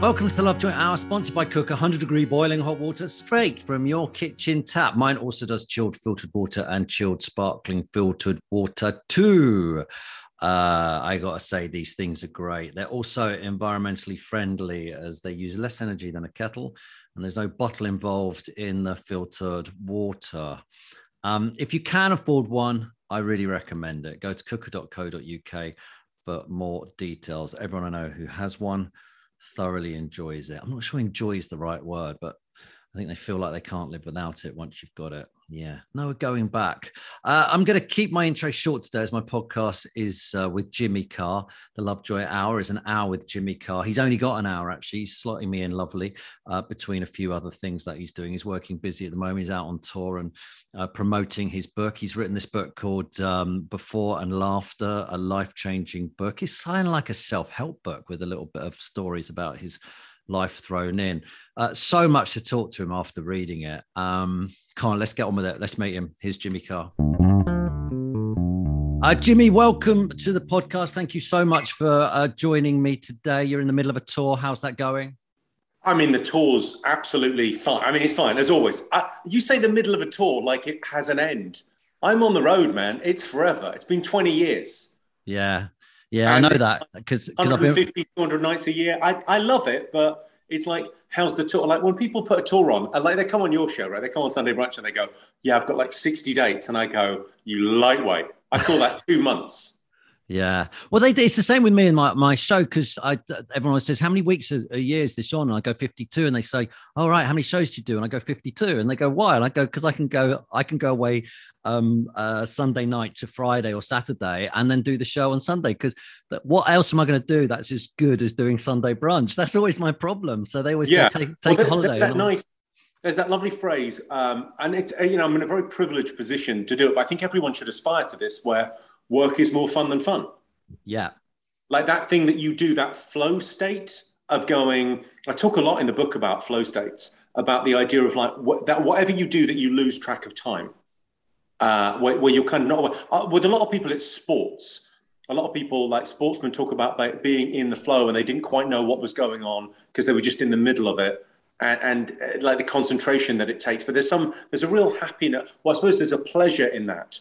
Welcome to the Lovejoy Hour, sponsored by Cook, 100-degree boiling hot water straight from your kitchen tap. Mine also does chilled filtered water and chilled sparkling filtered water too. I got to say, these things are great. They're also environmentally friendly as they use less energy than a kettle, and there's no bottle involved in the filtered water. If you can afford one, I really recommend it. Go to cooker.co.uk for more details. Everyone I know who has one thoroughly enjoys it. I'm not sure enjoy is the right word, but I think they feel like they can't live without it once you've got it. Yeah, no, we're going back. I'm going to keep my intro short today as my podcast is with Jimmy Carr. The Lovejoy Hour is an hour with Jimmy Carr. He's only got an hour, actually. He's slotting me in lovely between a few other things that he's doing. He's working busy at the moment. He's out on tour and promoting his book. He's written this book called Before and Laughter, a life-changing book. It's kind of like a self-help book with a little bit of stories about his life thrown in. So much to talk to him after reading it. Come on, let's get on with it. Let's meet him. Here's Jimmy Carr. Jimmy, welcome to the podcast. Thank you so much for joining me today. You're in the middle of a tour. How's that going? I mean, the tour's absolutely fine. I mean, it's fine, as always. You say the middle of a tour like it has an end. I'm on the road, man. It's forever. It's been 20 years. Yeah, I know that. Because 150, 200 nights a year. I love it, but it's like, how's the tour? Like when people put a tour on, like they come on your show, right? They come on Sunday Brunch and they go, yeah, I've got like 60 dates. And I go, you lightweight. I call that 2 months. Yeah. Well, it's the same with me and my show, because everyone always says, how many weeks a year is this on? And I go 52, and they say, all right, how many shows do you do? And I go 52, and they go, why? And I go, because I can go away Sunday night to Friday or Saturday and then do the show on Sunday, because what else am I going to do that's as good as doing Sunday brunch? That's always my problem. So they always go, take a holiday. There's that lovely phrase, and it's, I'm in a very privileged position to do it, but I think everyone should aspire to this, where work is more fun than fun. Yeah. Like that thing that you do, that flow state of going, I talk a lot in the book about flow states, about the idea of like that whatever you do that you lose track of time, where you're kind of not, with a lot of people, it's sports. A lot of people, like sportsmen, talk about like being in the flow and they didn't quite know what was going on because they were just in the middle of it. And like the concentration that it takes. But there's a real happiness. Well, I suppose there's a pleasure in that.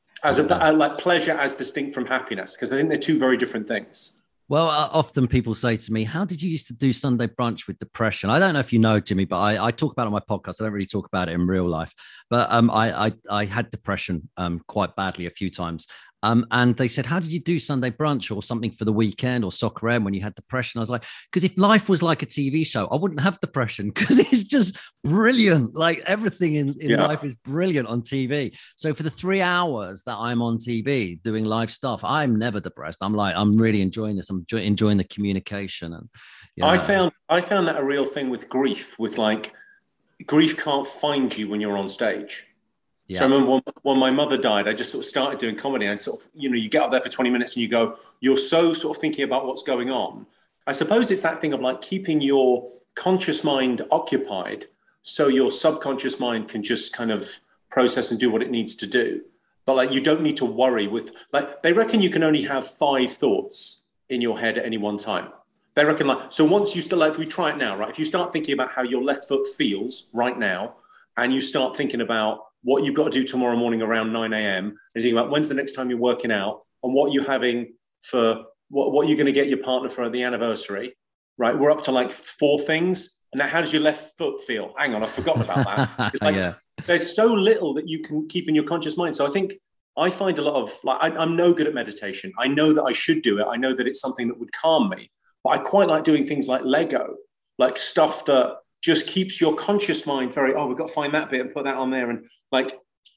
Like pleasure as distinct from happiness, because I think they're two very different things. Well, often people say to me, how did you used to do Sunday brunch with depression? I don't know if you know, Jimmy, but I talk about it on my podcast. I don't really talk about it in real life. But I had depression quite badly a few times. And they said, how did you do Sunday brunch or something for the weekend or Soccer M when you had depression? I was like, because if life was like a TV show, I wouldn't have depression, because it's just brilliant. Like everything in life is brilliant on TV. So for the 3 hours that I'm on TV doing live stuff, I'm never depressed. I'm really enjoying this. I'm enjoying the communication. And I found that a real thing with grief, with like grief can't find you when you're on stage. Yeah. So I remember when my mother died, I just sort of started doing comedy, and sort of, you get up there for 20 minutes and you go, you're so sort of thinking about what's going on. I suppose it's that thing of like keeping your conscious mind occupied so your subconscious mind can just kind of process and do what it needs to do. But like, you don't need to worry with, like, they reckon you can only have 5 thoughts in your head at any one time. They reckon so once you start, like, if we try it now, right? If you start thinking about how your left foot feels right now, and you start thinking about what you've got to do tomorrow morning around 9 a.m. and you think about when's the next time you're working out and what you're having for what you're going to get your partner for the anniversary, right? We're up to like 4 things. And now how does your left foot feel? Hang on, I've forgotten about that. It's like, There's so little that you can keep in your conscious mind. So I think I find a lot of, like, I'm no good at meditation. I know that I should do it. I know that it's something that would calm me, but I quite like doing things like Lego, like stuff that just keeps your conscious mind very, we've got to find that bit and put that on there. And like,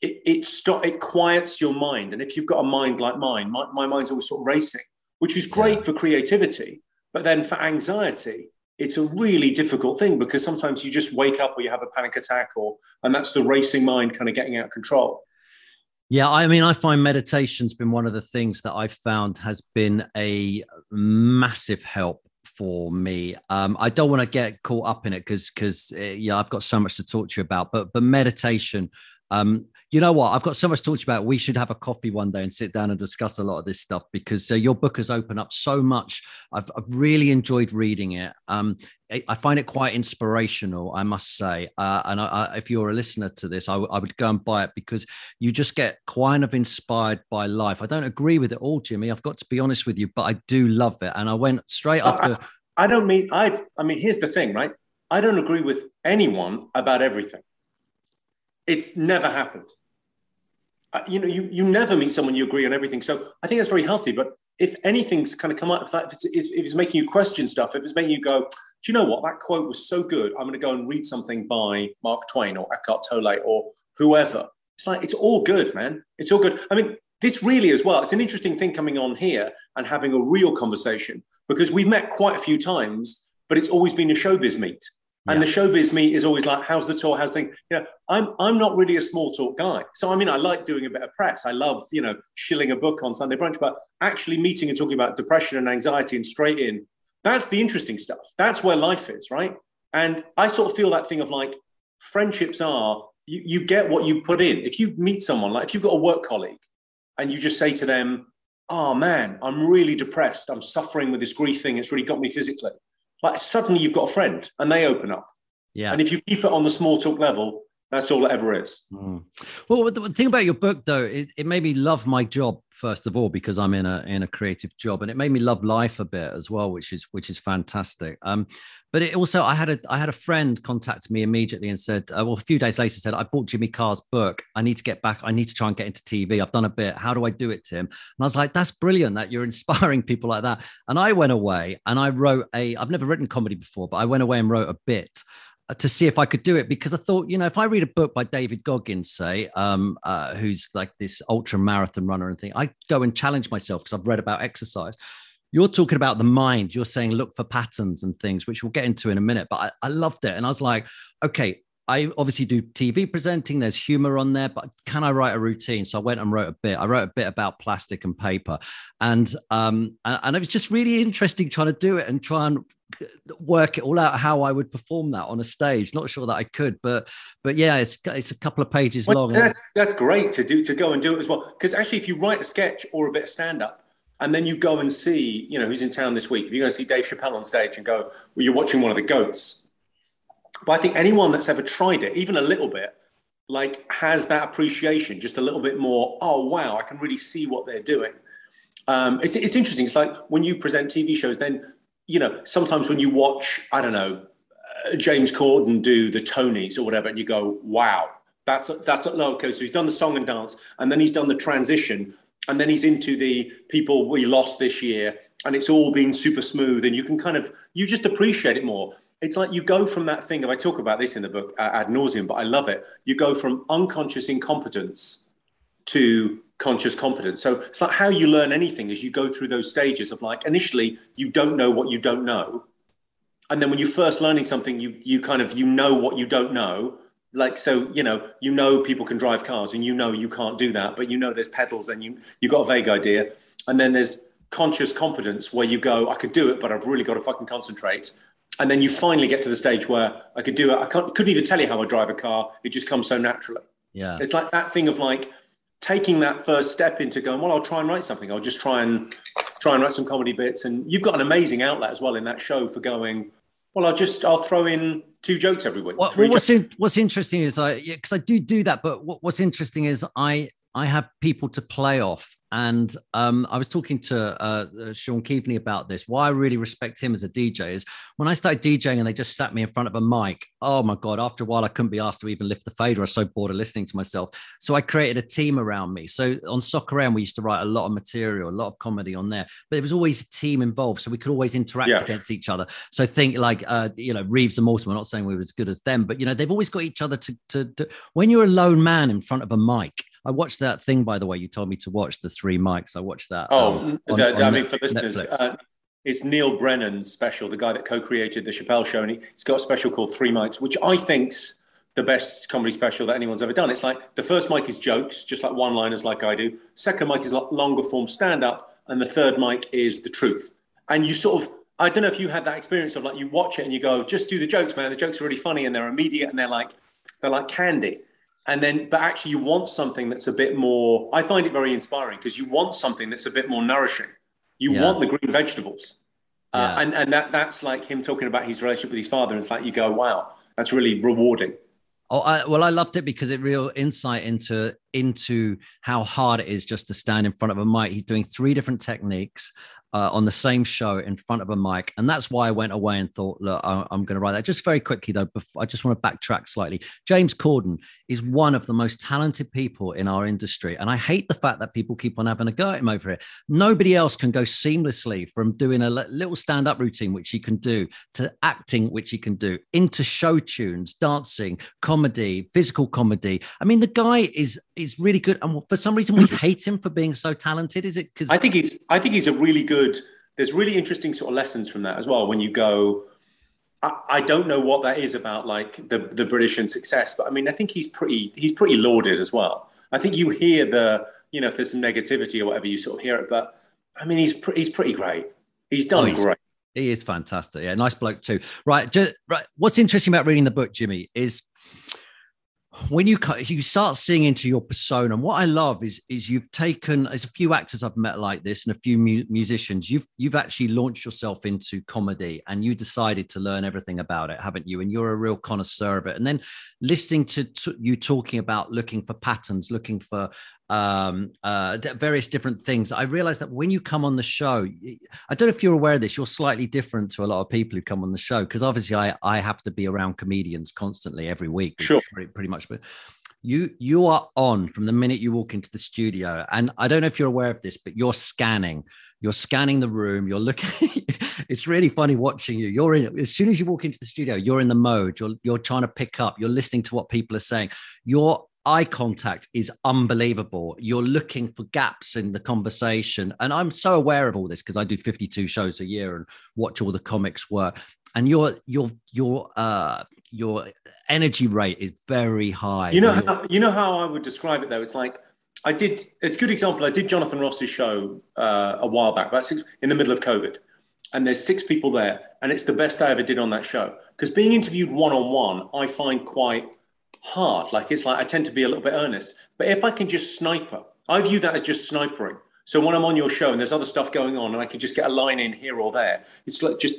it quiets your mind. And if you've got a mind like mine, my mind's always sort of racing, which is great for creativity. But then for anxiety, it's a really difficult thing, because sometimes you just wake up or you have a panic attack, and that's the racing mind kind of getting out of control. Yeah, I mean, I find meditation's been one of the things that I've found has been a massive help for me. I don't want to get caught up in it because I've got so much to talk to you about, but meditation, You know what? I've got so much to talk to you about. We should have a coffee one day and sit down and discuss a lot of this stuff, because your book has opened up so much. I've really enjoyed reading it. I find it quite inspirational, I must say. And if you're a listener to this, I would go and buy it, because you just get kind of inspired by life. I don't agree with it all, Jimmy. I've got to be honest with you, but I do love it. And I went straight after. I mean, here's the thing, right? I don't agree with anyone about everything. It's never happened. You never meet someone you agree on everything. So I think that's very healthy. But if anything's kind of come out of that, if it's making you question stuff, if it's making you go, do you know what? That quote was so good. I'm going to go and read something by Mark Twain or Eckhart Tolle or whoever. It's like, it's all good, man. It's all good. I mean, this really as well, it's an interesting thing coming on here and having a real conversation, because we've met quite a few times, but it's always been a showbiz meet. And the showbiz meet is always like, how's the tour? How's things? I'm not really a small talk guy. So, I mean, I like doing a bit of press. I love, shilling a book on Sunday brunch, but actually meeting and talking about depression and anxiety and straight in, that's the interesting stuff. That's where life is, right? And I sort of feel that thing of like, friendships are, you get what you put in. If you meet someone, like if you've got a work colleague and you just say to them, oh man, I'm really depressed. I'm suffering with this grief thing. It's really got me physically. Like suddenly you've got a friend and they open up. Yeah. And if you keep it on the small talk level, that's all it ever is. Well, the thing about your book, though, it made me love my job, first of all, because I'm in a creative job, and it made me love life a bit as well, which is fantastic. But it also, I had a friend contact me immediately and said, a few days later, said, I bought Jimmy Carr's book. I need to get back. I need to try and get into TV. I've done a bit. How do I do it, Tim? And I was like, that's brilliant that you're inspiring people like that. And I went away and I wrote I've never written comedy before, but I went away and wrote a bit to see if I could do it, because I thought, if I read a book by David Goggins, say, who's like this ultra marathon runner and thing, I go and challenge myself because I've read about exercise. You're talking about the mind. You're saying look for patterns and things, which we'll get into in a minute. But I loved it. And I was like, okay, I obviously do TV presenting. There's humor on there, but can I write a routine? So I went and wrote a bit. I wrote a bit about plastic and paper. And it was just really interesting trying to do it and try and work it all out, how I would perform that on a stage. Not sure that I could, but yeah, it's a couple of pages long. That's great to go and do it as well. Because actually, if you write a sketch or a bit of stand-up, and then you go and see, who's in town this week, if you go and see Dave Chappelle on stage and go, well, you're watching one of the GOATs. But I think anyone that's ever tried it, even a little bit, like has that appreciation, just a little bit more, oh, wow, I can really see what they're doing. It's interesting. It's like when you present TV shows, then, sometimes when you watch, I don't know, James Corden do the Tonys or whatever, and you go, wow, that's okay. So he's done the song and dance, and then he's done the transition, and then he's into the people we lost this year, and it's all been super smooth, and you can you just appreciate it more. It's like you go from that thing, and I talk about this in the book ad nauseum, but I love it. You go from unconscious incompetence to conscious competence. So it's like how you learn anything is you go through those stages of like, initially, you don't know what you don't know. And then when you're first learning something, you know what you don't know. Like, so, people can drive cars and you can't do that, but there's pedals and you've got a vague idea. And then there's conscious competence where you go, I could do it, but I've really got to fucking concentrate. And then you finally get to the stage where I could do it. Couldn't even tell you how I drive a car. It just comes so naturally. Yeah. It's like that thing of like taking that first step into going, well, I'll try and write something. I'll just try and write some comedy bits. And you've got an amazing outlet as well in that show for going, well, I'll throw in 2 jokes every week. What's interesting is because I do that, but what's interesting is I have people to play off. And I was talking to Sean Keaveney about this. Why I really respect him as a DJ is when I started DJing and they just sat me in front of a mic. Oh my God, after a while, I couldn't be asked to even lift the fader. I was so bored of listening to myself. So I created a team around me. So on Soccer AM, we used to write a lot of material, a lot of comedy on there, but there was always a team involved. So we could always interact against each other. So think like, Reeves and Mortimer, I'm not saying we were as good as them, but, they've always got each other to when you're a lone man in front of a mic. I watched that thing, by the way, you told me to watch, the 3 mics. I watched that. For listeners, it's Neil Brennan's special, the guy that co-created the Chappelle Show. And he's got a special called 3 Mics, which I think's the best comedy special that anyone's ever done. It's like the first mic is jokes, just like one-liners like I do. Second mic is like longer form stand-up. And the third mic is the truth. And you sort of, I don't know if you had that experience of like, you watch it and you go, just do the jokes, man. The jokes are really funny and they're immediate and they're like candy. And then, but actually you want something that's a bit more, I find it very inspiring because you want something that's a bit more nourishing. You want the green vegetables. And that's like him talking about his relationship with his father. And it's like, you go, wow, that's really rewarding. Oh, I loved it because it real insight into how hard it is just to stand in front of a mic. He's doing 3 different techniques on the same show in front of a mic, and that's why I went away and thought, look, I'm going to write that. Just very quickly though, I just want to backtrack slightly. James Corden is one of the most talented people in our industry, and I hate the fact that people keep on having a go at him over here. Nobody else can go seamlessly from doing a little stand-up routine, which he can do, to acting, which he can do, into show tunes, dancing, comedy, physical comedy. I mean, the guy is really good, and for some reason we hate him for being so talented. Is it because I think he's a really good, there's really interesting sort of lessons from that as well. When you go, I don't know what that is about, like the British and success, but I mean, I think he's pretty lauded as well. I think you hear if there's some negativity or whatever, you sort of hear it, but I mean, he's pretty great. He's done great. He is fantastic. Yeah, nice bloke too. Right. What's interesting about reading the book, Jimmy, is when you start seeing into your persona. And what I love is you've taken, there's a few actors I've met like this and a few musicians, you've actually launched yourself into comedy and you decided to learn everything about it, haven't you? And you're a real connoisseur of it. And then listening to you talking about looking for patterns, looking for various different things, I realized that when you come on the show, I don't know if you're aware of this, you're slightly different to a lot of people who come on the show, because obviously I have to be around comedians constantly every week. Sure. Pretty much, but you are on from the minute you walk into the studio. And I don't know if you're aware of this, but you're scanning the room, you're looking. It's really funny watching you. You're in, as soon as you walk into the studio, you're in the mode, you're trying to pick up, you're listening to what people are saying. Your eye contact is unbelievable. You're looking for gaps in the conversation. And I'm so aware of all this because I do 52 shows a year and watch all the comics work. And your energy rate is very high. You know how I would describe it though? It's like it's a good example. I did Jonathan Ross's show a while back, in the middle of COVID. And there's 6 people there. And it's the best I ever did on that show. Because being interviewed one-on-one, I find quite hard. Like, it's like I tend to be a little bit earnest. But if I can just sniper, I view that as just snipering. So when I'm on your show and there's other stuff going on and I can just get a line in here or there, it's like just,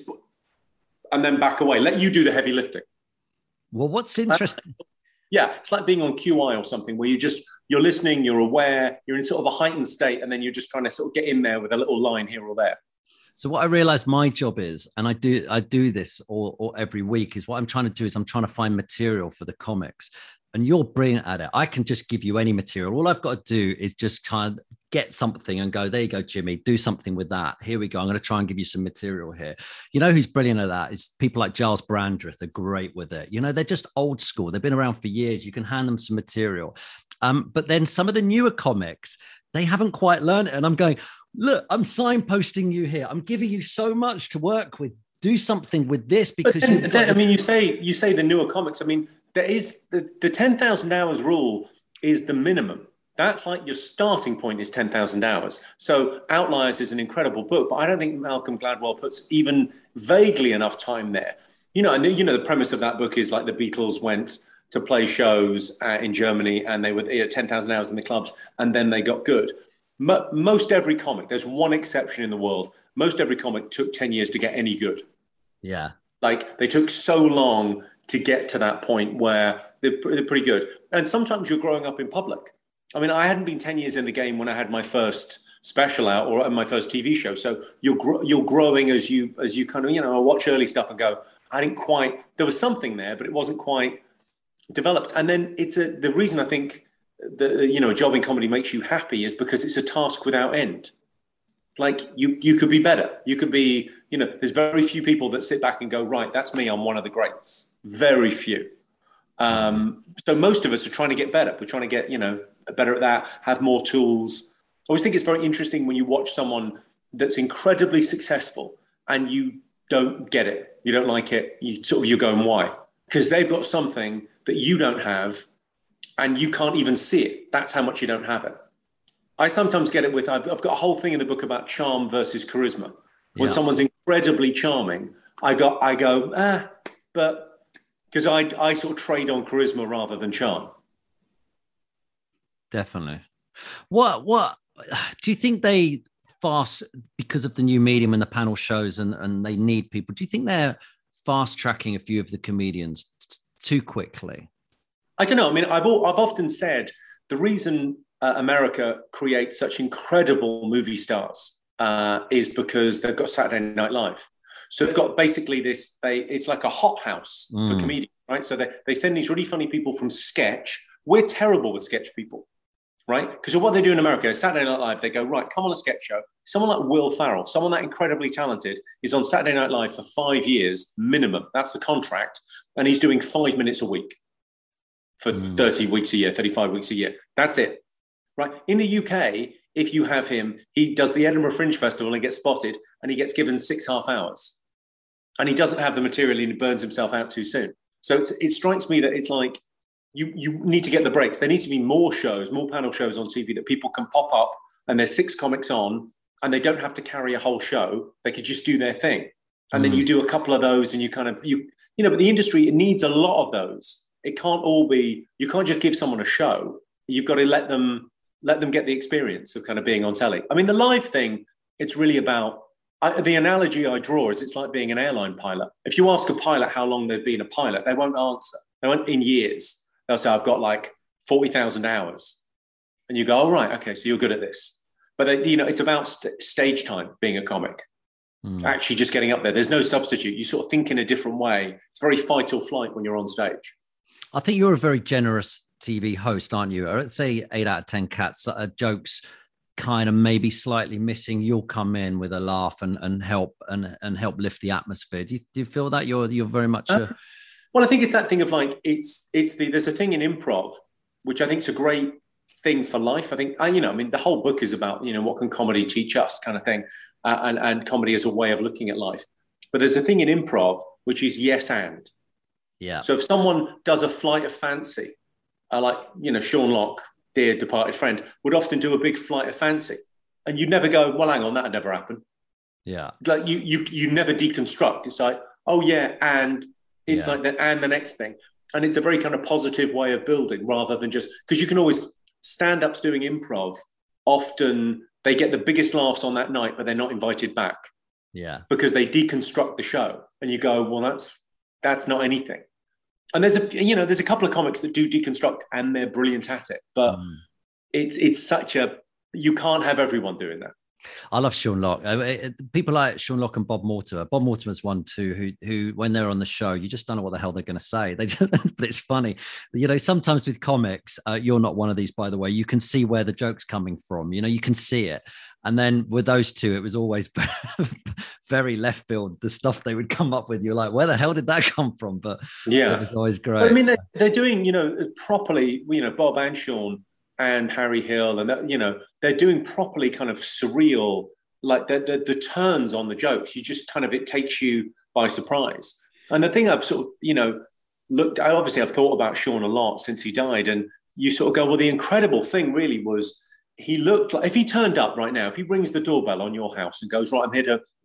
and then back away, let you do the heavy lifting. Well, what's interesting? It's like being on QI or something where you're listening, you're aware, you're in sort of a heightened state, and then you're just trying to sort of get in there with a little line here or there. So what I realized my job is, and I do this all every week, is what I'm trying to do is I'm trying to find material for the comics. And you're brilliant at it. I can just give you any material. All I've got to do is just kind of get something and go, there you go, Jimmy, do something with that. Here we go. I'm going to try and give you some material here. You know who's brilliant at that is people like Giles Brandreth. They're great with it. You know, they're just old school. They've been around for years. You can hand them some material. But then some of the newer comics, they haven't quite learned it. And I'm going, look, I'm signposting you here. I'm giving you so much to work with. Do something with this because I mean, you say the newer comics. I mean, there is the 10,000 hours rule is the minimum. That's like your starting point is 10,000 hours. So Outliers is an incredible book, but I don't think Malcolm Gladwell puts even vaguely enough time there. You know, and the premise of that book is like the Beatles went to play shows in Germany and they were 10,000 hours in the clubs and then they got good. Most every comic, there's one exception in the world. Most every comic took 10 years to get any good. Yeah. Like they took so long to get to that point where they're pretty good. And sometimes you're growing up in public. I mean, I hadn't been 10 years in the game when I had my first special out or my first TV show. So you're growing as you kind of, I watch early stuff and go, I didn't quite, there was something there, but it wasn't quite developed. And then the reason I think a job in comedy makes you happy is because it's a task without end. Like you could be better. You could be, there's very few people that sit back and go, right, that's me. I'm one of the greats. Very few. So most of us are trying to get better. We're trying to get, better at that, have more tools. I always think it's very interesting when you watch someone that's incredibly successful and you don't get it. You don't like it. You're going, why? Because they've got something that you don't have and you can't even see it. That's how much you don't have it. I sometimes get it with, I've got a whole thing in the book about charm versus charisma. When someone's incredibly charming, I go, but because I sort of trade on charisma rather than charm. Definitely. What do you think they fast, because of the new medium and the panel shows, and they need people? Do you think they're fast tracking a few of the comedians too quickly? I don't know. I mean, I've often said the reason America creates such incredible movie stars is because they've got Saturday Night Live. So they've got basically this. It's like a hothouse for comedians, right? So they send these really funny people from sketch. We're terrible with sketch people, right? Because what they do in America is Saturday Night Live. They go, right, come on a sketch show. Someone like Will Ferrell, someone that incredibly talented, is on Saturday Night Live for 5 years minimum. That's the contract, and he's doing 5 minutes a week for 30 weeks a year, 35 weeks a year. That's it, right? In the UK, if you have him, he does the Edinburgh Fringe Festival and gets spotted, and he gets given 6.5 hours. And he doesn't have the material and he burns himself out too soon. So it strikes me that it's like you need to get the breaks. There need to be more shows, more panel shows on TV that people can pop up and there's 6 comics on and they don't have to carry a whole show. They could just do their thing. And then you do a couple of those and but the industry, it needs a lot of those. It can't all be, you can't just give someone a show. You've got to let them get the experience of kind of being on telly. I mean, the live thing, it's really about, the analogy I draw is it's like being an airline pilot. If you ask a pilot how long they've been a pilot, they won't answer. They won't in years. They'll say, I've got like 40,000 hours. And you go, oh, right, okay, so you're good at this. But, it's about stage time, being a comic. Actually just getting up there. There's no substitute. You sort of think in a different way. It's very fight or flight when you're on stage. I think you're a very generous TV host, aren't you? Or let's say 8 out of 10 cats, jokes kind of maybe slightly missing. You'll come in with a laugh and help lift the atmosphere. Do you feel that you're very much well, I think it's that thing of like, there's a thing in improv, which I think is a great thing for life. I think, the whole book is about, what can comedy teach us kind of thing. And comedy as a way of looking at life. But there's a thing in improv, which is yes and. Yeah. So if someone does a flight of fancy, like, Sean Locke, dear departed friend, would often do a big flight of fancy. And you'd never go, well, hang on, that'd never happen. Yeah. Like you never deconstruct. It's like, oh yeah, and it's like that, and the next thing. And it's a very kind of positive way of building rather than just, because you can always, stand-ups doing improv, often they get the biggest laughs on that night, but they're not invited back. Yeah. Because they deconstruct the show and you go, well, that's not anything. And there's a couple of comics that do deconstruct and they're brilliant at it, but it's you can't have everyone doing that. I love Sean Locke. People like Sean Locke and Bob Mortimer. Bob Mortimer's one too, who when they're on the show, you just don't know what the hell they're going to say. But it's funny. Sometimes with comics, you're not one of these, by the way. You can see where the joke's coming from. You can see it. And then with those two, it was always very left field. The stuff they would come up with, you're like, where the hell did that come from? But yeah, it was always great. But, I mean, they're doing, properly. Bob and Sean and Harry Hill, and they're doing properly kind of surreal, like the turns on the jokes. You just kind of, it takes you by surprise. And the thing I've sort of, I've thought about Sean a lot since he died, and you sort of go, well, the incredible thing really was he looked like, if he turned up right now, if he rings the doorbell on your house and goes, right, I'm here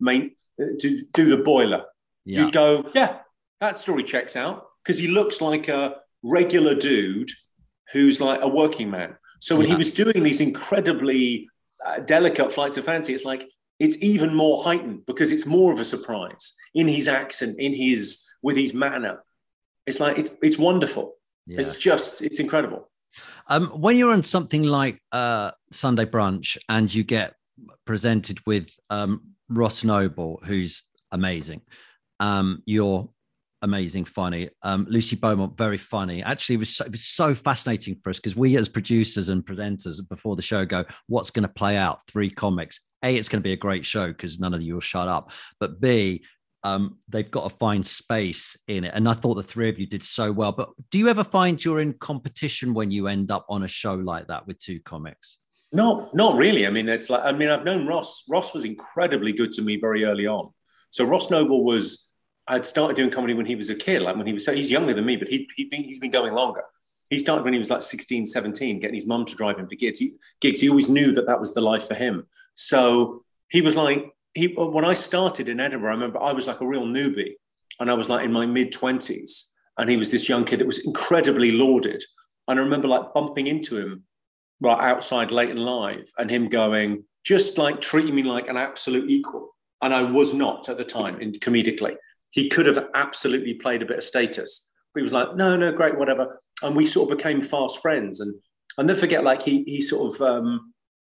to do the boiler, you'd go, yeah, that story checks out, because he looks like a regular dude who's like a working man. So when he was doing these incredibly delicate flights of fancy, it's like, it's even more heightened because it's more of a surprise in his accent, with his manner. It's like, it's wonderful. Yeah. It's incredible. When you're on something like Sunday Brunch and you get presented with Ross Noble, who's amazing, you're amazing, funny. Lucy Beaumont, very funny. Actually, it was so fascinating for us because we as producers and presenters before the show go, what's going to play out? 3 comics. A, it's going to be a great show because none of you will shut up. But B, they've got to find space in it. And I thought the 3 of you did so well. But do you ever find you're in competition when you end up on a show like that with 2 comics? No, not really. I mean, I've known Ross. Ross was incredibly good to me very early on. So Ross Noble I'd started doing comedy when he was a kid, like when he's younger than me, but he's been going longer. He started when he was like 16, 17, getting his mum to drive him to gigs. He always knew that was the life for him. So he was like, when I started in Edinburgh, I remember I was like a real newbie and I was like in my mid-20s and he was this young kid that was incredibly lauded. And I remember like bumping into him right outside Leighton Live and him going, just like treating me like an absolute equal. And I was not at the time, comedically. He could have absolutely played a bit of status. But he was like, no, great, whatever. And we sort of became fast friends. And I'll never forget, like he sort of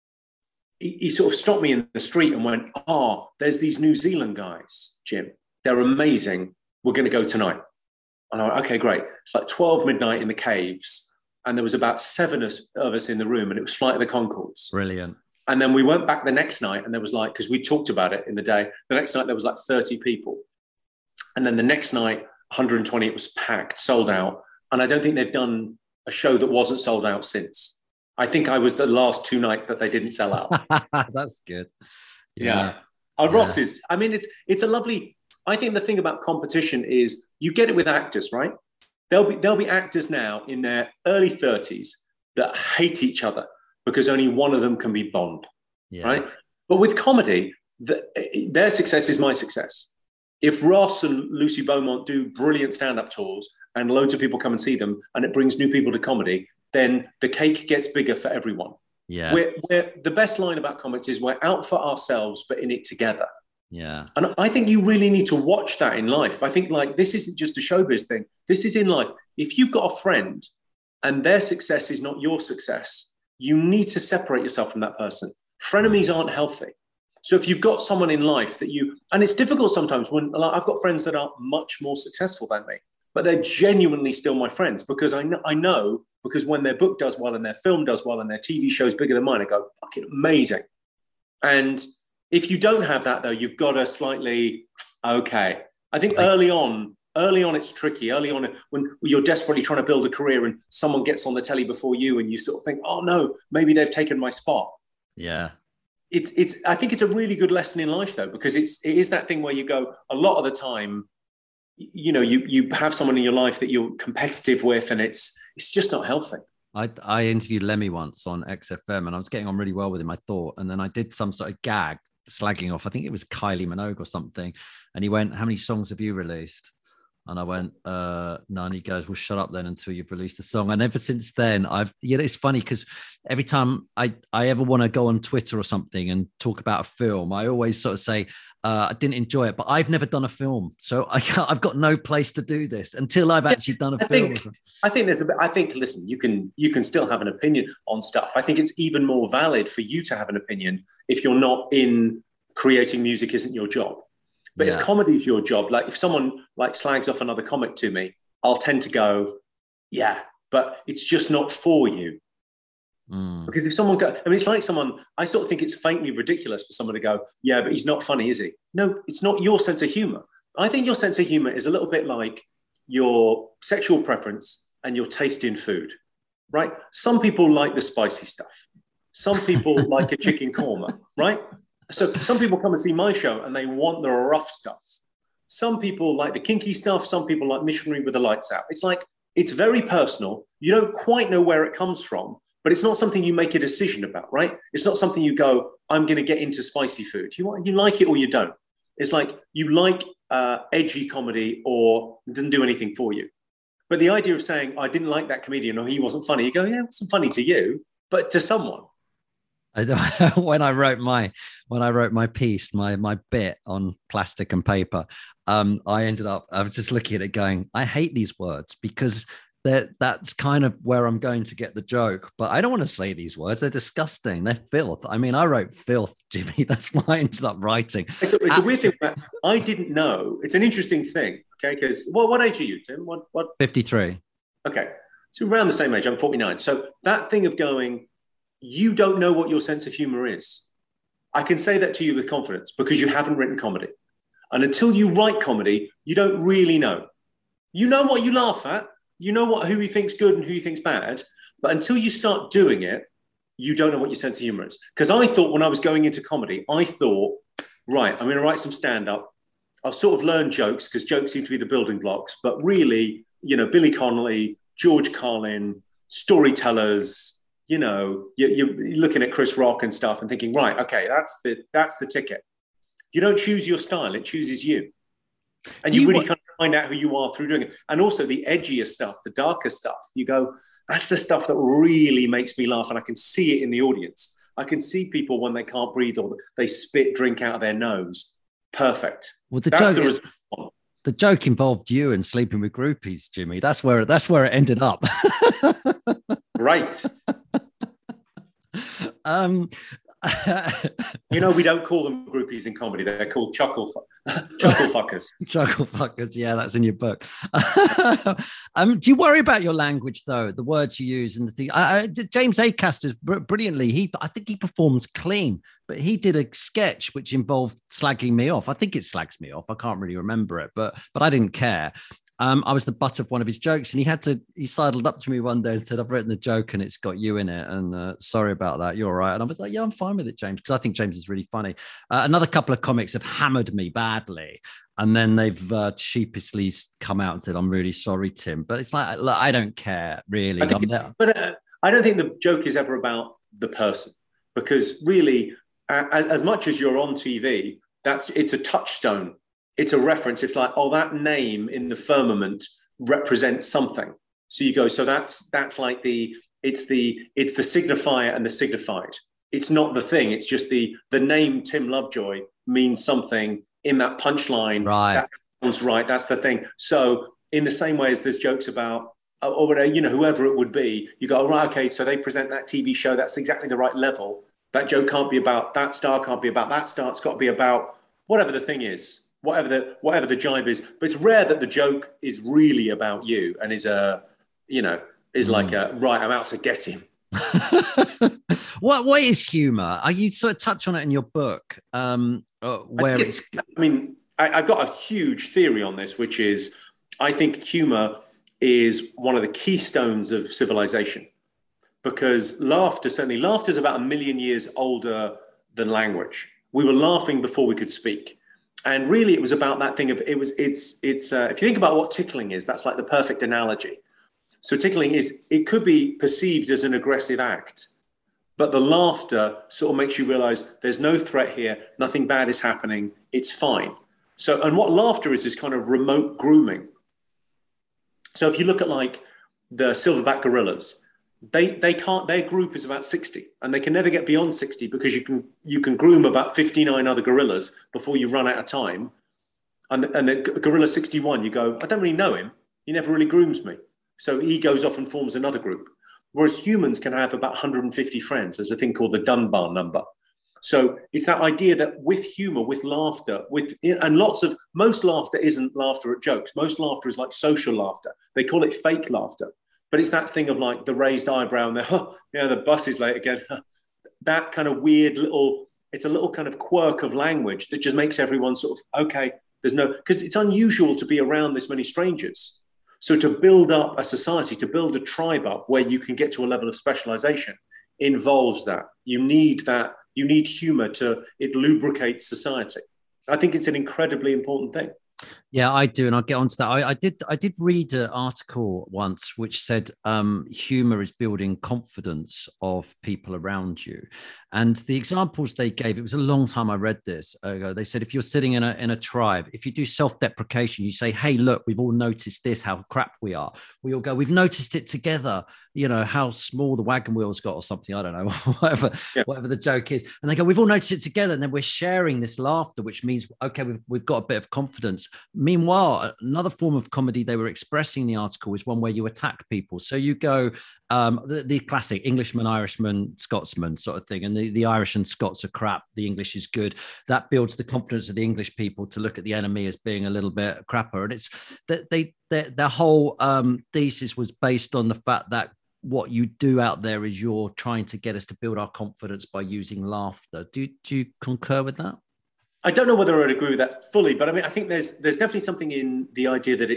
stopped me in the street and went, oh, there's these New Zealand guys, Jim. They're amazing. We're going to go tonight. And I went, okay, great. It's like 12 midnight in the caves. And there was about 7 of us in the room, and it was Flight of the Conchords. Brilliant. And then we went back the next night, and there was like, because we talked about it in the day, the next night there was like 30 people. And then the next night, 120, it was packed, sold out. And I don't think they've done a show that wasn't sold out since. I think I was the last 2 nights that they didn't sell out. That's good. Yeah. Ross is, I mean, it's a lovely, I think the thing about competition is you get it with actors, right? There'll be actors now in their early 30s that hate each other because only one of them can be Bond, right? But with comedy, their success is my success. If Ross and Lucy Beaumont do brilliant stand-up tours and loads of people come and see them and it brings new people to comedy, then the cake gets bigger for everyone. Yeah. We're the best line about comics is we're out for ourselves, but in it together. Yeah. And I think you really need to watch that in life. I think like this isn't just a showbiz thing. This is in life. If you've got a friend and their success is not your success, you need to separate yourself from that person. Frenemies aren't healthy. So if you've got someone in life that and it's difficult sometimes when like, I've got friends that are much more successful than me, but they're genuinely still my friends because I know because when their book does well and their film does well and their TV show's bigger than mine, I go, fucking amazing. And if you don't have that, though, you've got to slightly, okay. I think early on, it's tricky. Early on, when you're desperately trying to build a career and someone gets on the telly before you and you sort of think, oh, no, maybe they've taken my spot. Yeah. I think it's a really good lesson in life, though, because it is that thing where you go, a lot of the time, you know, you have someone in your life that you're competitive with and it's just not healthy. I interviewed Lemmy once on XFM and I was getting on really well with him, I thought. And then I did some sort of gag slagging off, I think it was Kylie Minogue or something. And he went, how many songs have you released? And I went, none. And he goes, well, shut up then until you've released a song. And ever since then, it's funny because every time I ever want to go on Twitter or something and talk about a film, I always sort of say, I didn't enjoy it, but I've never done a film. So I've got no place to do this until I've actually done a film. I think, listen, you can still have an opinion on stuff. I think it's even more valid for you to have an opinion if you're not in creating music isn't your job. But if comedy is your job, like if someone like slags off another comic to me, I'll tend to go, yeah, but it's just not for you. Because if someone it's like I sort of think it's faintly ridiculous for someone to go, yeah, but he's not funny, is he? No, it's not your sense of humor. I think your sense of humor is a little bit like your sexual preference and your taste in food, right? Some people like the spicy stuff. Some people like a chicken korma, right? So some people come and see my show and they want the rough stuff. Some people like the kinky stuff. Some people like missionary with the lights out. It's like, it's very personal. You don't quite know where it comes from, but it's not something you make a decision about, right? It's not something you go, I'm going to get into spicy food. You like it or you don't. It's like you like edgy comedy or it doesn't do anything for you. But the idea of saying, I didn't like that comedian or he wasn't funny, you go, yeah, it wasn't funny to you, but to someone. When I wrote my piece, my bit on plastic and paper, I was just looking at it going, I hate these words because that's kind of where I'm going to get the joke, but I don't want to say these words. They're disgusting. They're filth. I mean, I wrote filth, Jimmy. That's why I ended up writing. It's a weird thing that I didn't know. It's an interesting thing. Okay. Because what age are you, Tim? What? 53. Okay. So around the same age. I'm 49. So that thing of going, you don't know what your sense of humor is. I can say that to you with confidence because you haven't written comedy. And until you write comedy, you don't really know. You know what you laugh at. You know who you think's good and who you think's bad. But until you start doing it, you don't know what your sense of humor is. Because I thought when I was going into comedy, right, I'm going to write some stand-up. I'll sort of learn jokes because jokes seem to be the building blocks. But really, Billy Connolly, George Carlin, storytellers, you're looking at Chris Rock and stuff and thinking, right, okay, that's the ticket. You don't choose your style, it chooses you. And you really kind of find out who you are through doing it. And also the edgier stuff, the darker stuff, you go, That's the stuff that really makes me laugh, and I can see it in the audience. I can see people when they can't breathe or they spit drink out of their nose. Perfect. Well, the joke involved you and sleeping with groupies, Jimmy. That's where it ended up. Right. We don't call them groupies in comedy. They're called chuckle fuckers. Chuckle fuckers. Yeah, that's in your book. Do you worry about your language, though? The words you use and the thing. James Acaster brilliantly. I think he performs clean, but he did a sketch which involved slagging me off. I think it slags me off. I can't really remember it, but I didn't care. I was the butt of one of his jokes, and he sidled up to me one day and said, "I've written the joke and it's got you in it, and sorry about that. You're all right." And I was like, "Yeah, I'm fine with it, James," because I think James is really funny. Another couple of comics have hammered me badly, and then they've sheepishly come out and said, "I'm really sorry, Tim." But it's like, look, I don't care really. But I don't think the joke is ever about the person, because really, as much as you're on TV, it's a touchstone. It's a reference. It's like, oh, that name in the firmament represents something. So you go, so that's like it's the signifier and the signified. It's not the thing. It's just the name Tim Lovejoy means something in that punchline. Right. That sounds right. That's the thing. So in the same way as there's jokes about, or whatever, whoever it would be, you go, oh, right, okay, so they present that TV show. That's exactly the right level. That joke can't be about that star, can't be about that star. It's got to be about whatever the thing is. Whatever the jibe is, but it's rare that the joke is really about you and is like right, I'm out to get him. What is humor? You sort of touch on it in your book, where I've got a huge theory on this, which is I think humor is one of the keystones of civilization, because laughter is about 1 million years older than language. We were laughing before we could speak. And really, it was about that thing of if you think about what tickling is, that's like the perfect analogy. So tickling it could be perceived as an aggressive act, but the laughter sort of makes you realize there's no threat here, nothing bad is happening, it's fine. So, and what laughter is kind of remote grooming. So if you look at like the silverback gorillas, they can't, their group is about 60 and they can never get beyond 60 because you can groom about 59 other gorillas before you run out of time. And the gorilla 61, you go, I don't really know him. He never really grooms me. So he goes off and forms another group. Whereas humans can have about 150 friends. There's a thing called the Dunbar number. So it's that idea that with humor, with laughter, most laughter isn't laughter at jokes. Most laughter is like social laughter. They call it fake laughter. But it's that thing of like the raised eyebrow and the bus is late again. That kind of weird it's a little kind of quirk of language that just makes everyone sort of, okay, because it's unusual to be around this many strangers. So to build up a society, to build a tribe up where you can get to a level of specialization involves that. You need humor it lubricates society. I think it's an incredibly important thing. Yeah, I do, and I'll get onto that. I did read an article once which said humor is building confidence of people around you, and the examples they gave. It was a long time I read this ago. They said if you're sitting in a tribe, if you do self-deprecation, you say, "Hey, look, we've all noticed this. How crap we are." We all go, "We've noticed it together." How small the wagon wheels got or something. I don't know, whatever the joke is. And they go, "We've all noticed it together," and then we're sharing this laughter, which means okay, we've got a bit of confidence. Meanwhile, another form of comedy they were expressing in the article is one where you attack people. So you go, the classic Englishman, Irishman, Scotsman sort of thing. And the Irish and Scots are crap. The English is good. That builds the confidence of the English people to look at the enemy as being a little bit crapper. And it's that their whole thesis was based on the fact that what you do out there is you're trying to get us to build our confidence by using laughter. Do you concur with that? I don't know whether I'd agree with that fully, but I mean, I think there's definitely something in the idea that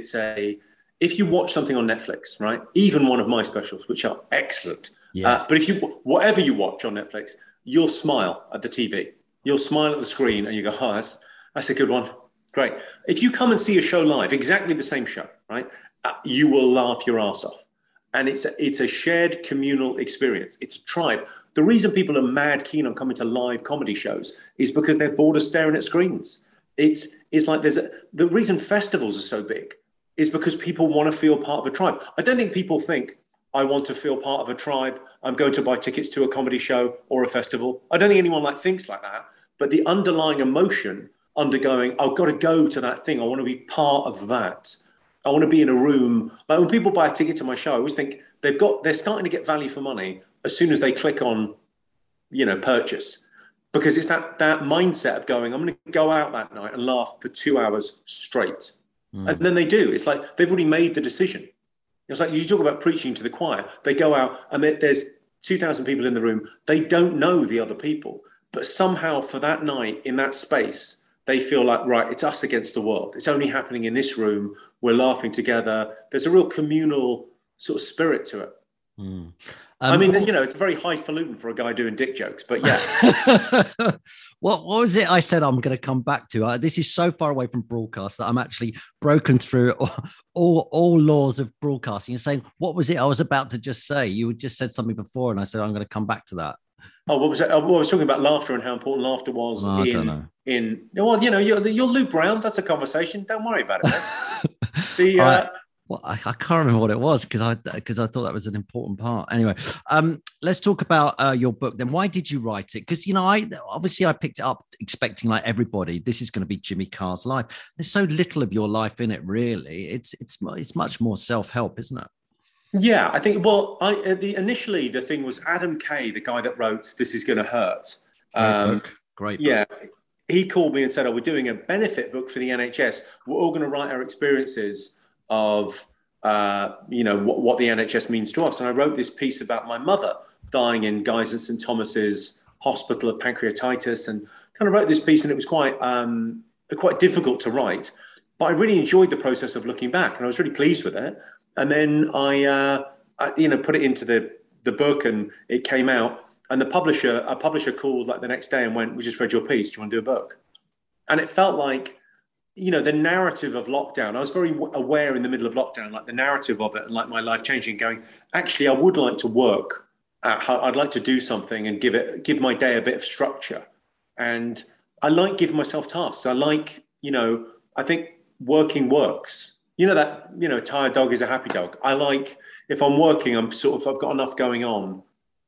if you watch something on Netflix, right? Even one of my specials, which are excellent. Yes. But whatever you watch on Netflix, you'll smile at the TV. You'll smile at the screen and you go, oh, that's a good one. Great. If you come and see a show live, exactly the same show, right? You will laugh your ass off. And it's a shared communal experience. It's a tribe. The reason people are mad keen on coming to live comedy shows is because they're bored of staring at screens. It's like the reason festivals are so big is because people want to feel part of a tribe. I don't think people think, I want to feel part of a tribe. I'm going to buy tickets to a comedy show or a festival. I don't think anyone thinks like that, but the underlying emotion undergoing, I've got to go to that thing. I want to be part of that. I want to be in a room. Like when people buy a ticket to my show, I always think they're starting to get value for money as soon as they click on, purchase, because it's that mindset of going, I'm going to go out that night and laugh for 2 hours straight. And then they do. It's like they've already made the decision. It's like you talk about preaching to the choir. They go out and there's 2,000 people in the room. They don't know the other people, but somehow for that night in that space, they feel like, right, it's us against the world. It's only happening in this room. We're laughing together. There's a real communal sort of spirit to it. I mean, it's very highfalutin for a guy doing dick jokes, but yeah. What was it I said I'm going to come back to? This is so far away from broadcast that I'm actually broken through all laws of broadcasting and saying, what was it I was about to just say? You just said something before and I said, I'm going to come back to that. Oh, what was it? I was talking about laughter and how important laughter was you'll loop round. That's a conversation. Don't worry about it. Well, I can't remember what it was because I thought that was an important part. Anyway, let's talk about your book then. Why did you write it? Because I picked it up expecting, like everybody, this is going to be Jimmy Carr's life. There's so little of your life in it, really. It's much more self-help, isn't it? Yeah, I think. Well, initially the thing was Adam Kay, the guy that wrote "This Is Going to Hurt." Great book. Yeah. He called me and said, we're doing a benefit book for the NHS. We're all going to write our experiences of what the NHS means to us. And I wrote this piece about my mother dying in Guy's and St Thomas's Hospital of pancreatitis, and kind of wrote this piece, and it was quite difficult to write, but I really enjoyed the process of looking back, and I was really pleased with it. And then I put it into the book, and it came out, and a publisher called the next day and went, we just read your piece, do you want to do a book? And it felt like, the narrative of lockdown, I was very aware in the middle of lockdown, the narrative of it and my life changing, going, actually, I would like to work. I'd like to do something and give my day a bit of structure. And I like giving myself tasks. I like, I think working works. Tired dog is a happy dog. I like, if I'm working, I've got enough going on.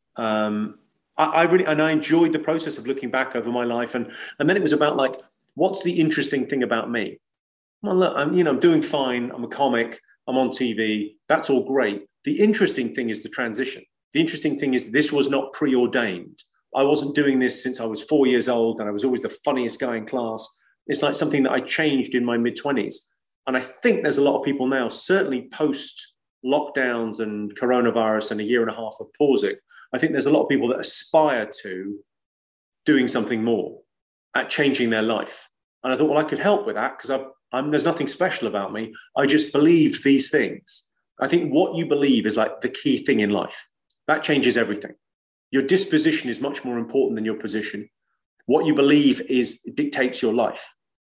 I enjoyed the process of looking back over my life. And then it was about what's the interesting thing about me? Well, look, I'm doing fine. I'm a comic. I'm on TV. That's all great. The interesting thing is the transition. The interesting thing is this was not preordained. I wasn't doing this since I was 4 years old and I was always the funniest guy in class. It's like something that I changed in my mid-20s. And I think there's a lot of people now, certainly post lockdowns and coronavirus and a year and a half of pausing, I think there's a lot of people that aspire to doing something more, at changing their life. And I thought, well, I could help with that because there's nothing special about me. I just believe these things. I think what you believe is the key thing in life. That changes everything. Your disposition is much more important than your position. What you believe dictates your life.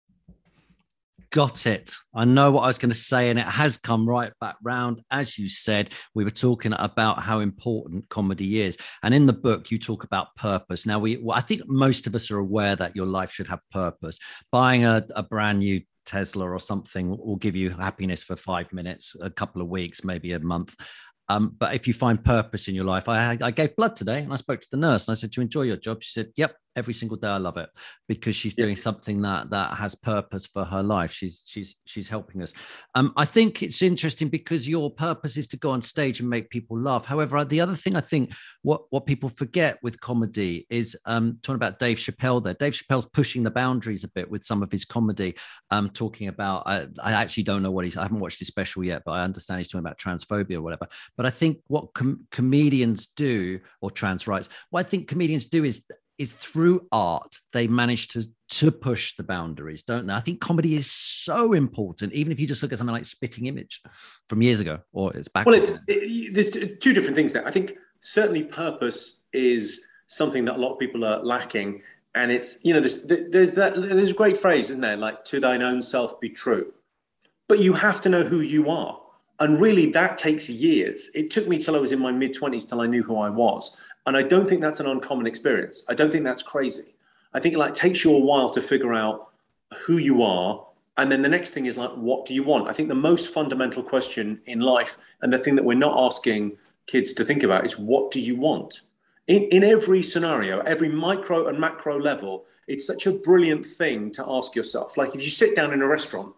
Got it. I know what I was going to say, and it has come right back round. As you said, we were talking about how important comedy is. And in the book, you talk about purpose. Now, I think most of us are aware that your life should have purpose. Buying a brand new Tesla or something will give you happiness for 5 minutes, a couple of weeks, maybe a month. But if you find purpose in your life, I gave blood today and I spoke to the nurse and I said, do you enjoy your job? She said, yep, every single day I love it, because she's doing something that has purpose for her life. She's helping us. I think it's interesting because your purpose is to go on stage and make people laugh. However, the other thing I think what people forget with comedy is talking about Dave Chappelle there. Dave Chappelle's pushing the boundaries a bit with some of his comedy, talking about, I actually don't know I haven't watched his special yet, but I understand he's talking about transphobia or whatever. But I think what comedians do, or trans rights, what I think comedians do is through art, they manage to push the boundaries, don't they? I think comedy is so important, even if you just look at something like Spitting Image from years ago, or it's back. Well, there's two different things there. I think certainly purpose is something that a lot of people are lacking. And it's, there's a great phrase, isn't there? To thine own self be true. But you have to know who you are. And really, that takes years. It took me till I was in my mid-20s till I knew who I was. And I don't think that's an uncommon experience. I don't think that's crazy. I think it takes you a while to figure out who you are. And then the next thing is what do you want? I think the most fundamental question in life, and the thing that we're not asking kids to think about is, what do you want? In every scenario, every micro and macro level, it's such a brilliant thing to ask yourself. Like if you sit down in a restaurant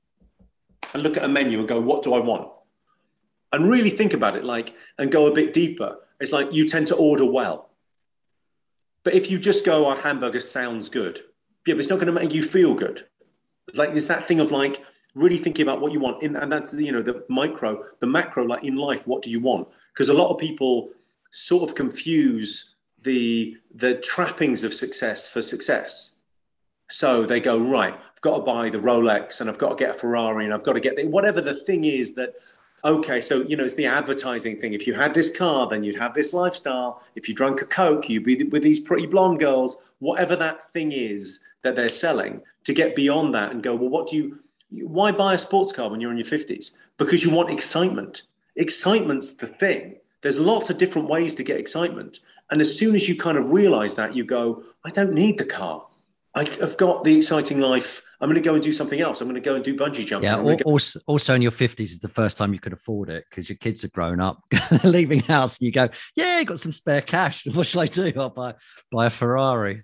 and look at a menu and go, what do I want? And really think about it, like, and go a bit deeper. It's like you tend to order well. But if you just go, our hamburger sounds good, yeah, but it's not going to make you feel good. Like it's that thing of like really thinking about what you want. And that's, you know, the micro, the macro, like in life, what do you want? Because a lot of people sort of confuse the trappings of success for success. So they go, right, I've got to buy the Rolex and I've got to get a Ferrari and I've got to get whatever the thing is that, okay, so, you know, it's the advertising thing. If you had this car, then you'd have this lifestyle. If you drank a Coke, you'd be with these pretty blonde girls, whatever that thing is that they're selling, to get beyond that and go, well, why buy a sports car when you're in your 50s? Because you want excitement. Excitement's the thing. There's lots of different ways to get excitement. And as soon as you kind of realize that, you go, I don't need the car. I've got the exciting life. I'm going to go and do something else. I'm going to go and do bungee jumping. Yeah, also in your 50s is the first time you could afford it because your kids are grown up, leaving house, and you go, yeah, got some spare cash. What shall I do? I'll buy a Ferrari.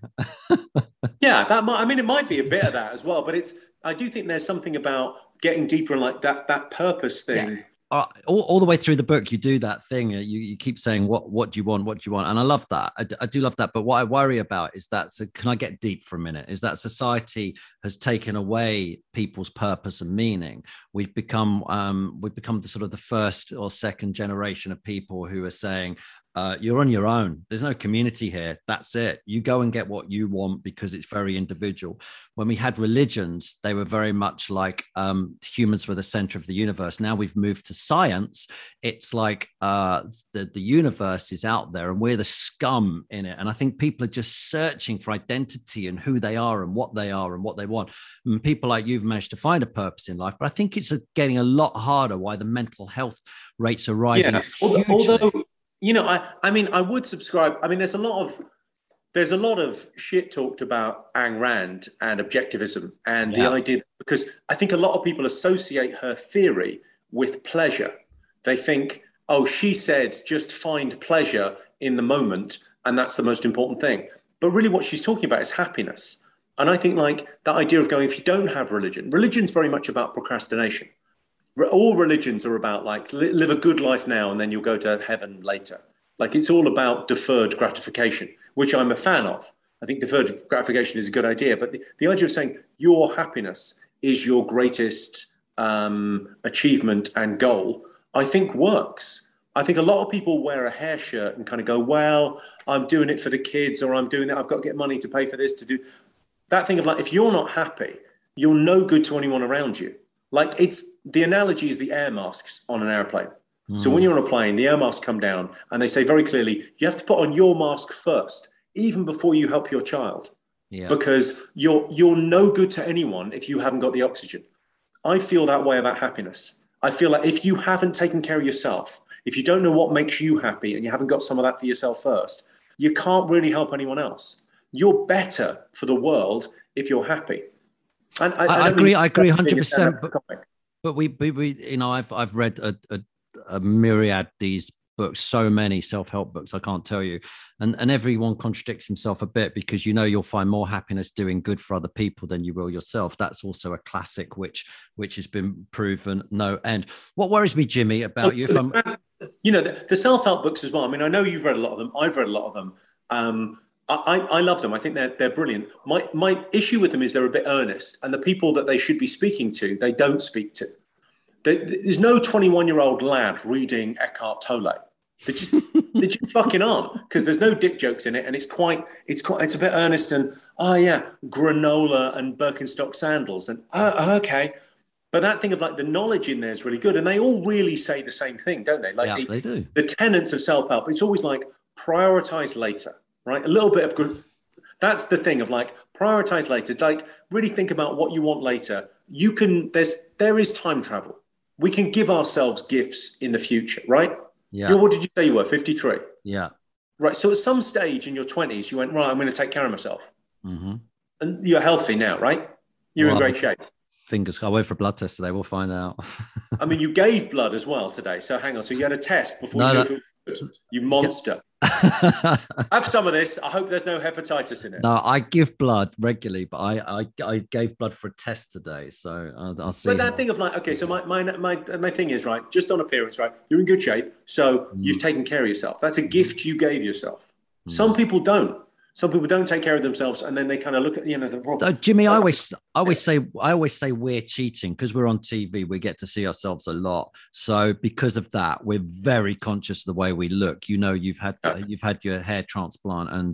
Yeah, it might be a bit of that as well. But I do think there's something about getting deeper and like that purpose thing. Yeah. All the way through the book, you do that thing. You keep saying, what do you want? What do you want? And I love that. I do love that. But what I worry about is that, so can I get deep for a minute? Is that society has taken away people's purpose and meaning. We've become the sort of the first or second generation of people who are saying, you're on your own. There's no community here. That's it. You go and get what you want because it's very individual. When we had religions, they were very much like humans were the center of the universe. Now we've moved to science. It's like the universe is out there and we're the scum in it. And I think people are just searching for identity and who they are and what they are and what they want. And people like you've managed to find a purpose in life, but I think it's getting a lot harder why the mental health rates are rising. Yeah. Although, you know, I would subscribe. I mean, there's a lot of shit talked about Ayn Rand and objectivism and the idea, because I think a lot of people associate her theory with pleasure. They think, oh, she said, just find pleasure in the moment. And that's the most important thing. But really what she's talking about is happiness. And I think like that idea of going, if you don't have religion's very much about procrastination. All religions are about like live a good life now and then you'll go to heaven later. Like it's all about deferred gratification, which I'm a fan of. I think deferred gratification is a good idea, but the idea of saying your happiness is your greatest achievement and goal, I think works. I think a lot of people wear a hair shirt and kind of go, well, I'm doing it for the kids, or I'm doing it, I've got to get money to pay for this, to do that thing of like, if you're not happy, you're no good to anyone around you. Like the analogy is the air masks on an airplane. So when you're on a plane, the air masks come down and they say very clearly, you have to put on your mask first, even before you help your child, because you're no good to anyone if you haven't got the oxygen. I feel that way about happiness. I feel like if you haven't taken care of yourself, if you don't know what makes you happy and you haven't got some of that for yourself first, you can't really help anyone else. You're better for the world if you're happy. And I agree 100%. But we you know, I've read a myriad these books, so many self-help books, I can't tell you, and everyone contradicts himself a bit, because you know you'll find more happiness doing good for other people than you will yourself. That's also a classic which has been proven no end. What worries me, Jimmy, about you, you know, the self-help books as well, I mean, I know you've read a lot of them, I've read a lot of them. I love them. I think they're brilliant. My issue with them is they're a bit earnest, and the people that they should be speaking to, they don't speak to. There's no 21-year-old lad reading Eckhart Tolle. They just fucking aren't, because there's no dick jokes in it, and it's a bit earnest and granola and Birkenstock sandals and okay. But that thing of like the knowledge in there is really good, and they all really say the same thing, don't they? Like they do. The tenets of self-help. It's always like prioritize later, right? A little bit of good. That's the thing of like prioritize later. Like really think about what you want later. You can. There is time travel. We can give ourselves gifts in the future, right? Yeah. What did you say you were? 53. Yeah. Right. So at some stage in your 20s, you went, right, I'm going to take care of myself. Mm-hmm. And you're healthy now, right? You're in great shape. Fingers. I wait for a blood test today. We'll find out. I mean, you gave blood as well today. So hang on. So you had a test before you go through food. You monster. Have some of this. I hope there's no hepatitis in it. No, I give blood regularly, but I gave blood for a test today. So I'll see. But that thing of like, okay, so my thing is, right, just on appearance, right, you're in good shape. So you've taken care of yourself. That's a gift you gave yourself. Some people don't. Some people don't take care of themselves, and then they kind of look at the problem. Jimmy, I always say we're cheating because we're on TV. We get to see ourselves a lot, so because of that, we're very conscious of the way we look. You know, you've had your hair transplant, and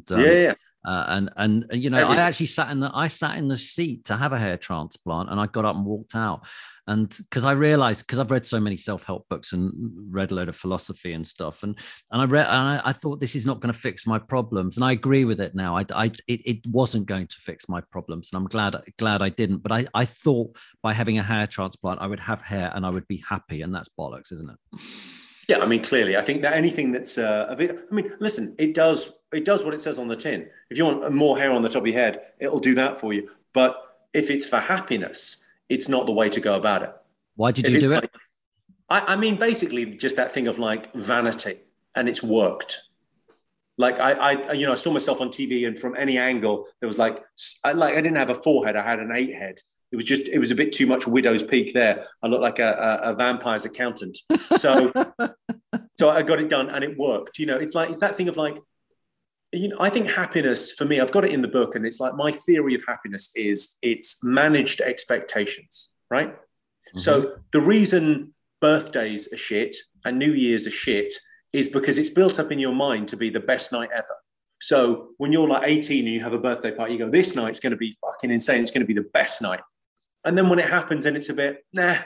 and you know, everything. I actually sat in the seat to have a hair transplant, and I got up and walked out. And because I realized, because I've read so many self-help books and read a load of philosophy and stuff, and I thought this is not going to fix my problems, and I agree with it now. It wasn't going to fix my problems, and I'm glad I didn't. But I thought by having a hair transplant, I would have hair and I would be happy, and that's bollocks, isn't it? Yeah, I mean, clearly, I think that anything that's a bit. I mean, listen, it does what it says on the tin. If you want more hair on the top of your head, it'll do that for you. But if it's for happiness, it's not the way to go about it. Why did you do it? I mean, basically just that thing of like vanity, and it's worked. Like I saw myself on TV, and from any angle, there was I didn't have a forehead. I had an 8 head. It was a bit too much widow's peak there. I looked like a vampire's accountant. So I got it done and it worked. You know, it's that thing of like, you know, I think happiness for me, I've got it in the book, and it's like my theory of happiness is it's managed expectations, right? Mm-hmm. So the reason birthdays are shit and New Year's are shit is because it's built up in your mind to be the best night ever. So when you're like 18 and you have a birthday party, you go, this night's going to be fucking insane. It's going to be the best night. And then when it happens and it's a bit,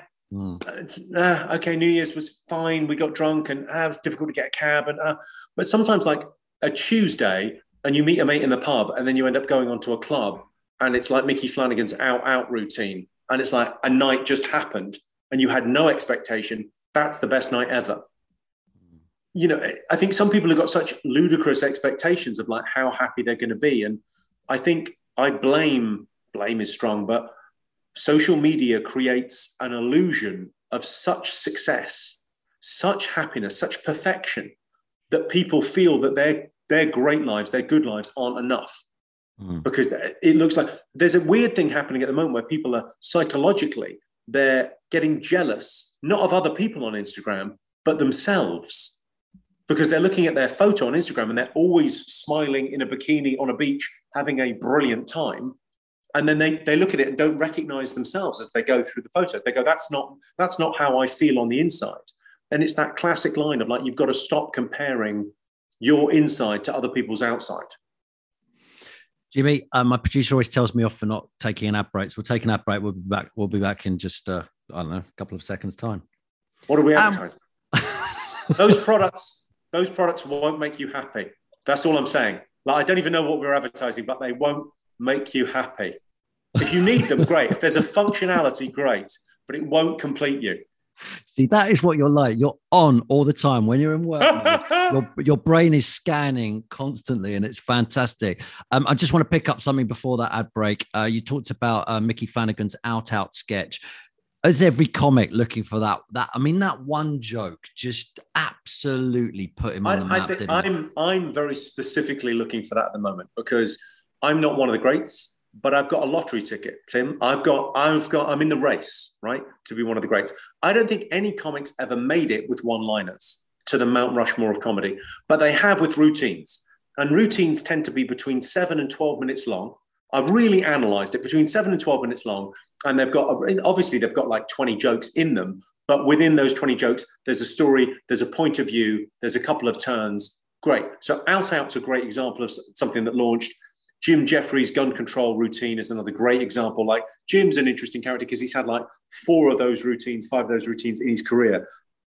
okay, New Year's was fine. We got drunk and it was difficult to get a cab. But sometimes like a Tuesday and you meet a mate in the pub and then you end up going onto a club and it's like Mickey Flanagan's out routine. And it's like a night just happened and you had no expectation. That's the best night ever. You know, I think some people have got such ludicrous expectations of like how happy they're going to be. And I think blame is strong, but social media creates an illusion of such success, such happiness, such perfection that people feel that their great lives, their good lives aren't enough. Because it looks like there's a weird thing happening at the moment where people are psychologically, they're getting jealous, not of other people on Instagram, but themselves. Because they're looking at their photo on Instagram and they're always smiling in a bikini on a beach, having a brilliant time. And then they look at it and don't recognize themselves as they go through the photos. They go, that's not how I feel on the inside. And it's that classic line of like, you've got to stop comparing your inside to other people's outside. Jimmy, my producer always tells me off for not taking an ad break. So we'll take an ad break. We'll be back in just, I don't know, a couple of seconds time. What are we advertising? Those products won't make you happy. That's all I'm saying. Like, I don't even know what we're advertising, but they won't make you happy. If you need them, great. If there's a functionality, great, but it won't complete you. See, that is what you're like. You're on all the time. When you're in work mode, your brain is scanning constantly, and it's fantastic. I just want to pick up something before that ad break. You talked about Mickey Flanagan's Out sketch. As every comic looking for that one joke just absolutely put him on the map. I'm very specifically looking for that at the moment because I'm not one of the greats, but I've got a lottery ticket, Tim. I'm in the race, right, to be one of the greats. I don't think any comics ever made it with one-liners to the Mount Rushmore of comedy, but they have with routines. And routines tend to be between 7 and 12 minutes long. I've really analysed it, between 7 and 12 minutes long. And they've got like 20 jokes in them, but within those 20 jokes, there's a story, there's a point of view, there's a couple of turns. Great. So Out's a great example of something that launched. Jim Jeffries' gun control routine is another great example. Like, Jim's an interesting character because he's had like 5 of those routines in his career.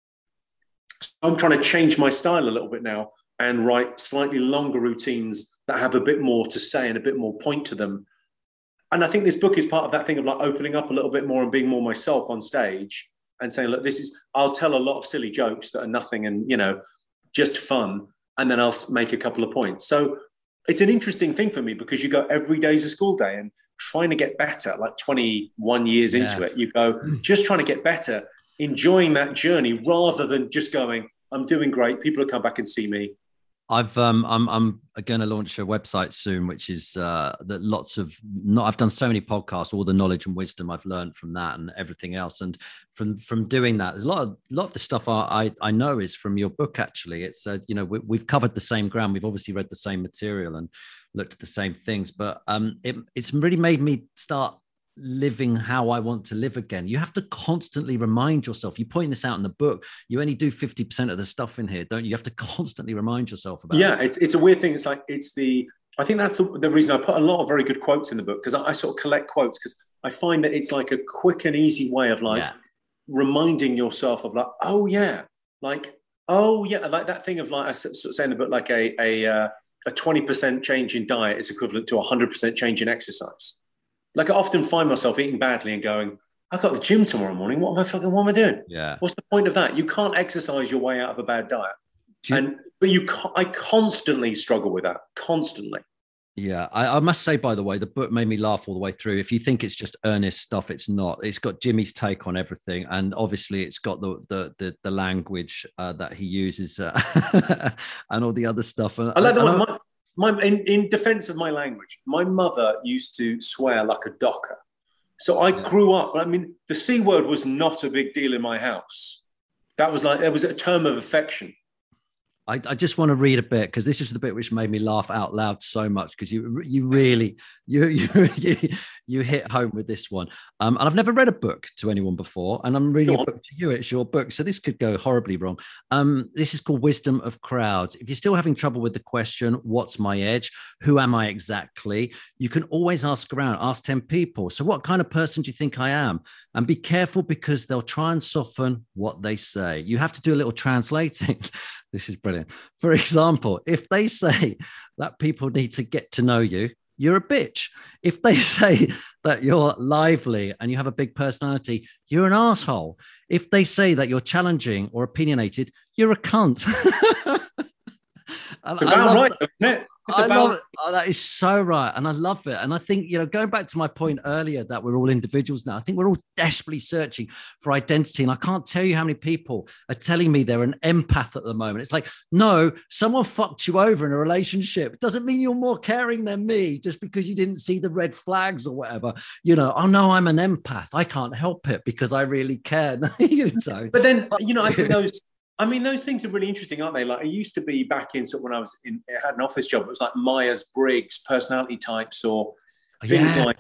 So I'm trying to change my style a little bit now and write slightly longer routines that have a bit more to say and a bit more point to them. And I think this book is part of that thing of like opening up a little bit more and being more myself on stage and saying, look, I'll tell a lot of silly jokes that are nothing and, you know, just fun. And then I'll make a couple of points. So it's an interesting thing for me because you go, every day's a school day. trying to get better, like 21 years into it. You go, just trying to get better, enjoying that journey rather than just going, I'm doing great. People will come back and see me. I'm going to launch a website soon, which is that I've done so many podcasts, all the knowledge and wisdom I've learned from that and everything else. And from doing that, there's a lot of the stuff I know is from your book. Actually, it's we've covered the same ground. We've obviously read the same material and looked at the same things, but it's really made me start living how I want to live again. You have to constantly remind yourself. You point this out in the book. You only do 50% of the stuff in here, don't you? You have to constantly remind yourself about it. It's a weird thing. It's like, I think that's the reason I put a lot of very good quotes in the book, because I sort of collect quotes, because I find that it's like a quick and easy way of reminding yourself of like that thing of like, I sort of say in the book, like a 20% change in diet is equivalent to 100% change in exercise. Like I often find myself eating badly and going, I've got the gym tomorrow morning. What am I doing? Yeah. What's the point of that? You can't exercise your way out of a bad diet. I constantly struggle with that, constantly. Yeah, I must say, by the way, the book made me laugh all the way through. If you think it's just earnest stuff, it's not. It's got Jimmy's take on everything, and obviously, it's got the language that he uses and all the other stuff. I like the one. In defense of my language, my mother used to swear like a docker. So I grew up, I mean, the C word was not a big deal in my house. That was like, it was a term of affection. I just want to read a bit, because this is the bit which made me laugh out loud so much, because you really hit home with this one. And I've never read a book to anyone before, and I'm reading a book to you. It's your book, so this could go horribly wrong. This is called Wisdom of Crowds. If you're still having trouble with the question, what's my edge? Who am I exactly? You can always ask around, ask 10 people. So what kind of person do you think I am? And be careful, because they'll try and soften what they say. You have to do a little translating. This is brilliant. For example, if they say that people need to get to know you, you're a bitch. If they say that you're lively and you have a big personality, you're an asshole. If they say that you're challenging or opinionated, you're a cunt. It's about right, isn't it? Oh, that is so right. And I love it. And I think, going back to my point earlier that we're all individuals now, I think we're all desperately searching for identity. And I can't tell you how many people are telling me they're an empath at the moment. It's like, no, someone fucked you over in a relationship. It doesn't mean you're more caring than me just because you didn't see the red flags or whatever. Oh, no, I'm an empath. I can't help it because I really care. No, you don't. But then, I think those things are really interesting, aren't they? Like, I used to be back in sort of when I had an office job. It was like Myers-Briggs personality types or things like.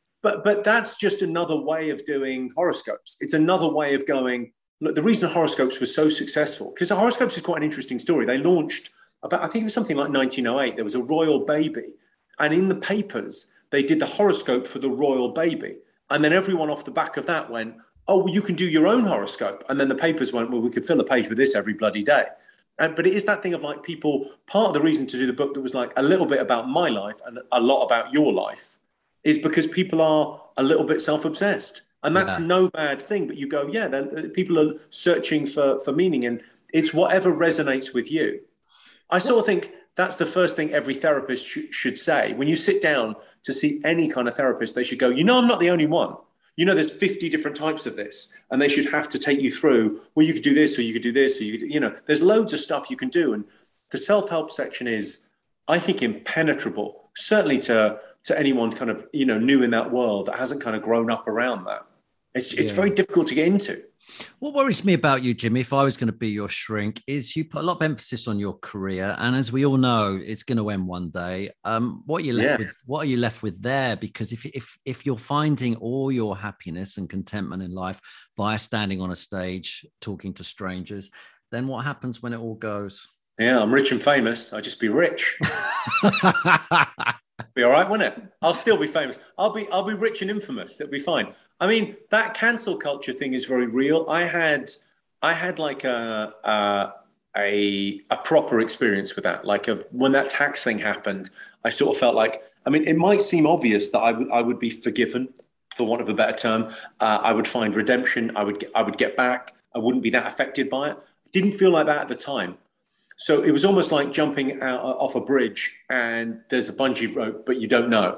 But that's just another way of doing horoscopes. It's another way of going. Look, the reason horoscopes were so successful, because the horoscopes is quite an interesting story. They launched I think it was something like 1908. There was a royal baby, and in the papers they did the horoscope for the royal baby, and then everyone off the back of that went, oh, well, you can do your own horoscope. And then the papers went, well, we could fill a page with this every bloody day. But it is that thing of like people, part of the reason to do the book that was like a little bit about my life and a lot about your life is because people are a little bit self-obsessed. And that's no bad thing. But you go, people are searching for meaning, and it's whatever resonates with you. I sort of think that's the first thing every therapist should say. When you sit down to see any kind of therapist, they should go, I'm not the only one. There's 50 different types of this, and they should have to take you through, well, you could do this, or you could do this, or you could, there's loads of stuff you can do. And the self-help section is, I think, impenetrable, certainly to anyone kind of, new in that world that hasn't kind of grown up around that. It's very difficult to get into. What worries me about you, Jimmy, if I was going to be your shrink, is you put a lot of emphasis on your career. And as we all know, it's going to end one day. What are you left with? What are you left with there? Because if you're finding all your happiness and contentment in life via standing on a stage, talking to strangers, then what happens when it all goes? Yeah, I'm rich and famous. I'll just be rich. Be all right, won't it? I'll still be famous. I'll be rich and infamous. It'll be fine. I mean, that cancel culture thing is very real. I had like a proper experience with that. Like when that tax thing happened, I sort of felt like, I mean, it might seem obvious that I would be forgiven, for want of a better term. I would find redemption. I would get back. I wouldn't be that affected by it. Didn't feel like that at the time. So it was almost like jumping out off a bridge and there's a bungee rope, but you don't know.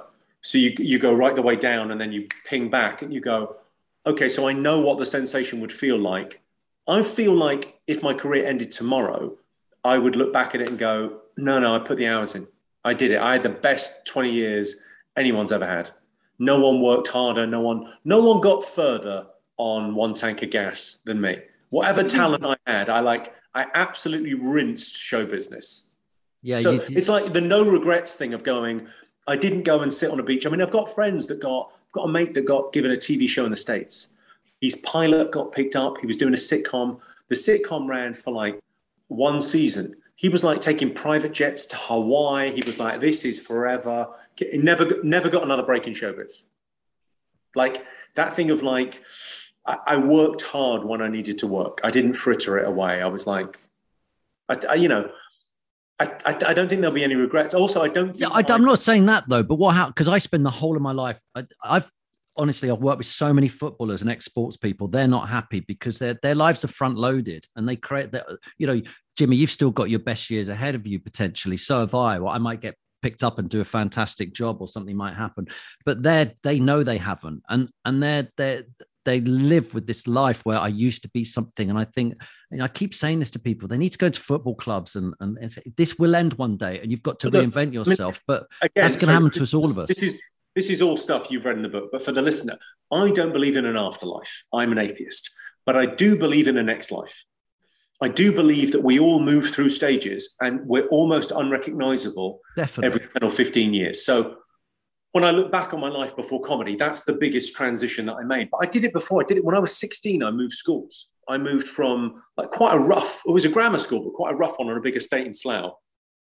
So you go right the way down and then you ping back and you go, okay, so I know what the sensation would feel like. I feel like if my career ended tomorrow, I would look back at it and go, no, I put the hours in. I did it. I had the best 20 years anyone's ever had. No one worked harder. No one got further on one tank of gas than me. Whatever talent I had, I absolutely rinsed show business. Yeah. So it's like the no regrets thing of going, I didn't go and sit on a beach. I mean, I've got friends that got a mate that got given a TV show in the States. His pilot got picked up. He was doing a sitcom. The sitcom ran for like one season. He was like taking private jets to Hawaii. He was like, this is forever. He never got another break in showbiz. Like that thing of like, I worked hard when I needed to work. I didn't fritter it away. I was like, I don't think there'll be any regrets. Also, I don't think I'm not saying that though, but because I spend the whole of my life, I've worked with so many footballers and ex-sports people. They're not happy because their lives are front loaded and they create that, Jimmy, you've still got your best years ahead of you potentially. So have I. Well, I might get picked up and do a fantastic job or something might happen, but they know they haven't. And they live with this life where I used to be something. And I think, I keep saying this to people, they need to go to football clubs and this will end one day and you've got to reinvent yourself. But again, that's going to happen to us, all of us. This is all stuff you've read in the book, but for the listener, I don't believe in an afterlife. I'm an atheist, but I do believe in a next life. I do believe that we all move through stages and we're almost unrecognizable every 10 or 15 years. So when I look back on my life before comedy, that's the biggest transition that I made. But I did it before. I did it when I was 16. I moved schools. I moved from like it was a grammar school, but quite a rough one on a big estate in Slough,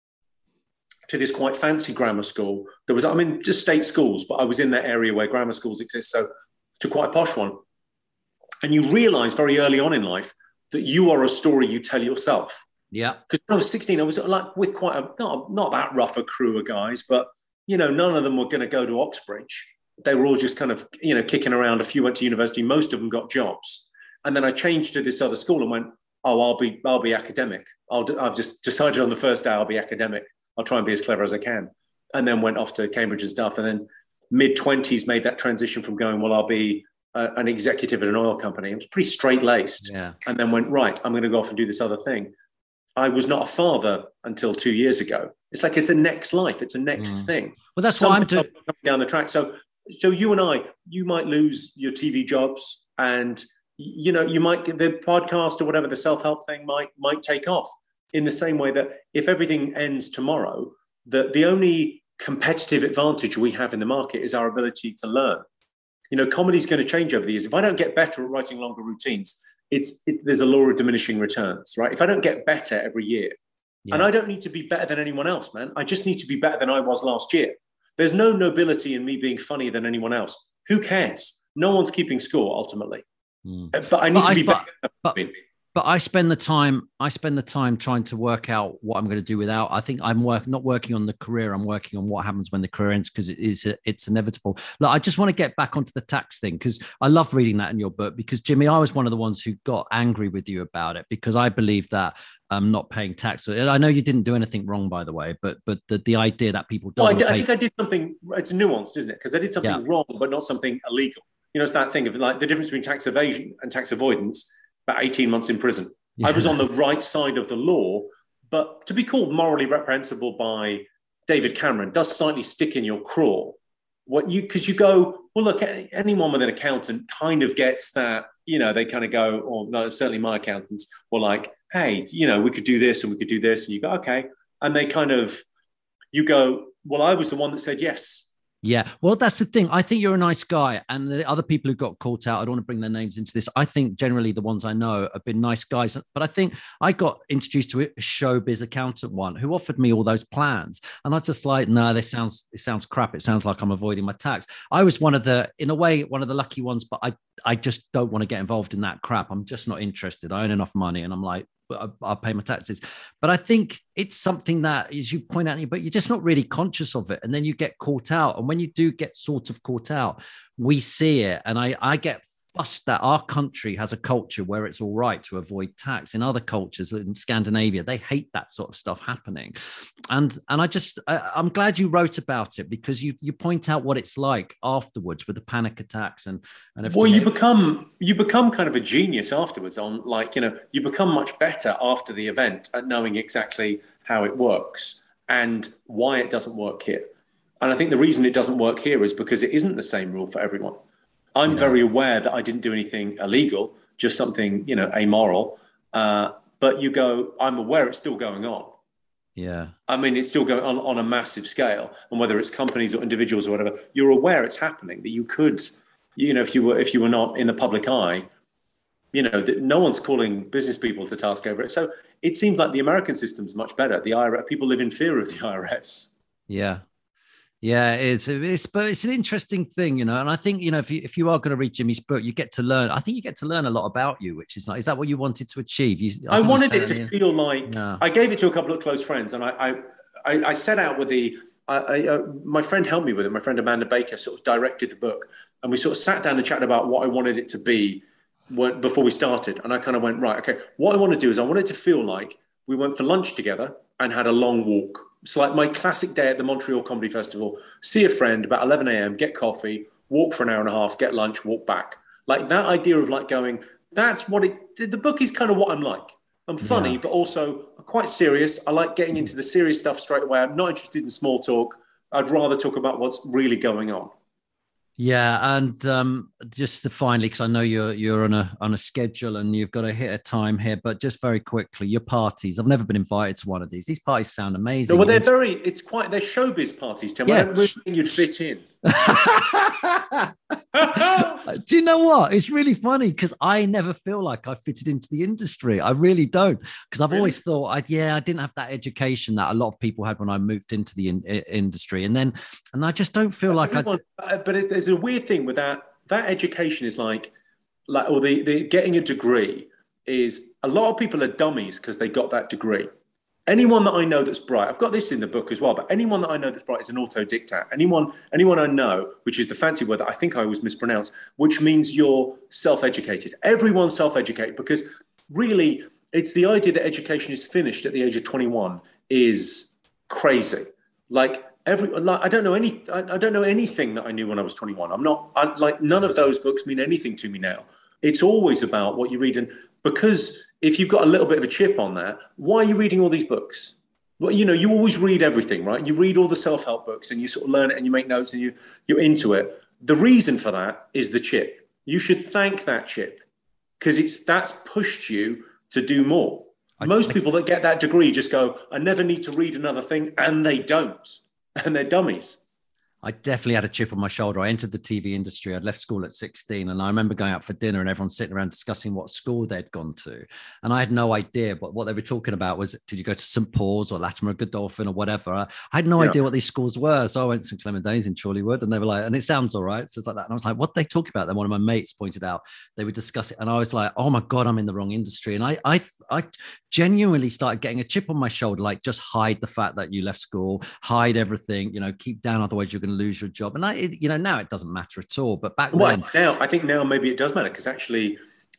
to this quite fancy grammar school. Just state schools, but I was in that area where grammar schools exist. So to quite a posh one. And you realize very early on in life that you are a story you tell yourself. Yeah. Because when I was 16, I was like with quite not that rough a crew of guys, but none of them were going to go to Oxbridge. They were all just kind of, kicking around. A few went to university. Most of them got jobs. And then I changed to this other school and went, I'll be academic. I've just decided on the first day I'll be academic. I'll try and be as clever as I can. And then went off to Cambridge and stuff. And then mid-20s made that transition from going, well, I'll be an executive at an oil company. It was pretty straight-laced. Yeah. And then went, right, I'm going to go off and do this other thing. I was not a father until 2 years ago. It's like it's a next life. It's a next thing. Well, that's what I'm doing down the track. So you and you might lose your TV jobs, and you might get the podcast or whatever, the self-help thing might take off. In the same way that if everything ends tomorrow, the only competitive advantage we have in the market is our ability to learn. Comedy is going to change over the years. If I don't get better at writing longer routines, there's a law of diminishing returns, right? If I don't get better every year, and I don't need to be better than anyone else, man. I just need to be better than I was last year. There's no nobility in me being funnier than anyone else. Who cares? No one's keeping score ultimately. But I need to be better. But I spend the time trying to work out what I'm going to do without. I think I'm not working on the career. I'm working on what happens when the career ends, because it's inevitable. Look, I just want to get back onto the tax thing, because I love reading that in your book, because Jimmy, I was one of the ones who got angry with you about it, because I believe that not paying tax. I know you didn't do anything wrong, by the way, but the idea that people don't. I think I did something. It's nuanced, isn't it? Because I did something wrong, but not something illegal. It's that thing of like the difference between tax evasion and tax avoidance. About 18 months in prison. Yeah. I was on the right side of the law, but to be called morally reprehensible by David Cameron does slightly stick in your craw. Because you go, well, look, anyone with an accountant kind of gets that, they kind of go, or no, certainly my accountants were like, hey, we could do this and we could do this. And you go, okay. And they kind of, you go, well, I was the one that said yes. Yeah, well, that's the thing. I think you're a nice guy, and the other people who got caught out, I don't want to bring their names into this. I think generally the ones I know have been nice guys, but I think I got introduced to a showbiz accountant one who offered me all those plans, and I was just like, no, it sounds crap. It sounds like I'm avoiding my tax. I was one of the lucky ones, but I just don't want to get involved in that crap. I'm just not interested. I earn enough money, and I'm like, I'll pay my taxes. But I think it's something that, as you point out, but you're just not really conscious of it. And then you get caught out. And when you do get sort of caught out, we see it. And I get fussed that our country has a culture where it's all right to avoid tax. In other cultures in Scandinavia, they hate that sort of stuff happening. And I'm glad you wrote about it, because you point out what it's like afterwards with the panic attacks and everything. Well, you become kind of a genius afterwards on, like, you become much better after the event at knowing exactly how it works and why it doesn't work here. And I think the reason it doesn't work here is because it isn't the same rule for everyone. I'm very aware that I didn't do anything illegal, just something, amoral. But you go, I'm aware it's still going on. Yeah. I mean, it's still going on a massive scale. And whether it's companies or individuals or whatever, you're aware it's happening, that you could, if you were not in the public eye, that no one's calling business people to task over it. So it seems like the American system's much better. The IRS, people live in fear of the IRS. Yeah. Yeah, it's an interesting thing, and I think, if you are going to read Jimmy's book, you get to learn. I think you get to learn a lot about you, which is nice. Is that what you wanted to achieve? I wanted it to feel like, I gave it to a couple of close friends, and I set out with my friend helped me with it. My friend Amanda Baker sort of directed the book, and we sort of sat down and chatted about what I wanted it to be before we started. And I kind of went, right, okay, what I want to do is I want it to feel like we went for lunch together and had a long walk. It's like my classic day at the Montreal Comedy Festival. See a friend about 11 a.m., get coffee, walk for an hour and a half, get lunch, walk back. Like that idea of like going, that's what the book is kind of what I'm like. I'm funny, but also quite serious. I like getting into the serious stuff straight away. I'm not interested in small talk. I'd rather talk about what's really going on. Yeah, and just to finally, because I know you're on a schedule and you've got to hit a time here, but just very quickly, your parties. I've never been invited to one of these. These parties sound amazing. No, well, they're showbiz parties, Tim. Yeah. I don't really think you'd fit in. Do you know what? It's really funny because I never feel like I fitted into the industry. I really don't, because I've always thought I didn't have that education that a lot of people had when I moved into the industry, and I just don't feel like But there's a weird thing with that education is like or the getting a degree is, a lot of people are dummies because they got that degree. Anyone that I know that's bright, I've got this in the book as well, but anyone that I know that's bright is an autodidact. Anyone I know, which is the fancy word that I think I always mispronounce, which means you're self-educated. Everyone's self-educated, because really it's the idea that education is finished at the age of 21 is crazy. I don't know anything that I knew when I was 21. None of those books mean anything to me now. It's always about what you read. And because if you've got a little bit of a chip on that, why are you reading all these books? Well, you always read everything, right? You read all the self-help books and you sort of learn it and you make notes and you're into it. The reason for that is the chip. You should thank that chip, because that's pushed you to do more. Most people that get that degree just go, I never need to read another thing, and they don't. And they're dummies. I definitely had a chip on my shoulder. I entered the TV industry. I'd left school at 16, and I remember going out for dinner and everyone sitting around discussing what school they'd gone to. And I had no idea, but what they were talking about was, did you go to St. Paul's or Latimer Godolphin or whatever? I had no idea what these schools were. So I went to St. Clement Danes in Chorleywood, and they were like, and it sounds all right. So it's like that. And I was like, what they talk about? Then one of my mates pointed out, they would discuss it. And I was like, oh my God, I'm in the wrong industry. And I genuinely started getting a chip on my shoulder, like, just hide the fact that you left school, hide everything, keep down, otherwise you're going to lose your job. And now it doesn't matter at all. But back then, I think now maybe it does matter, because actually,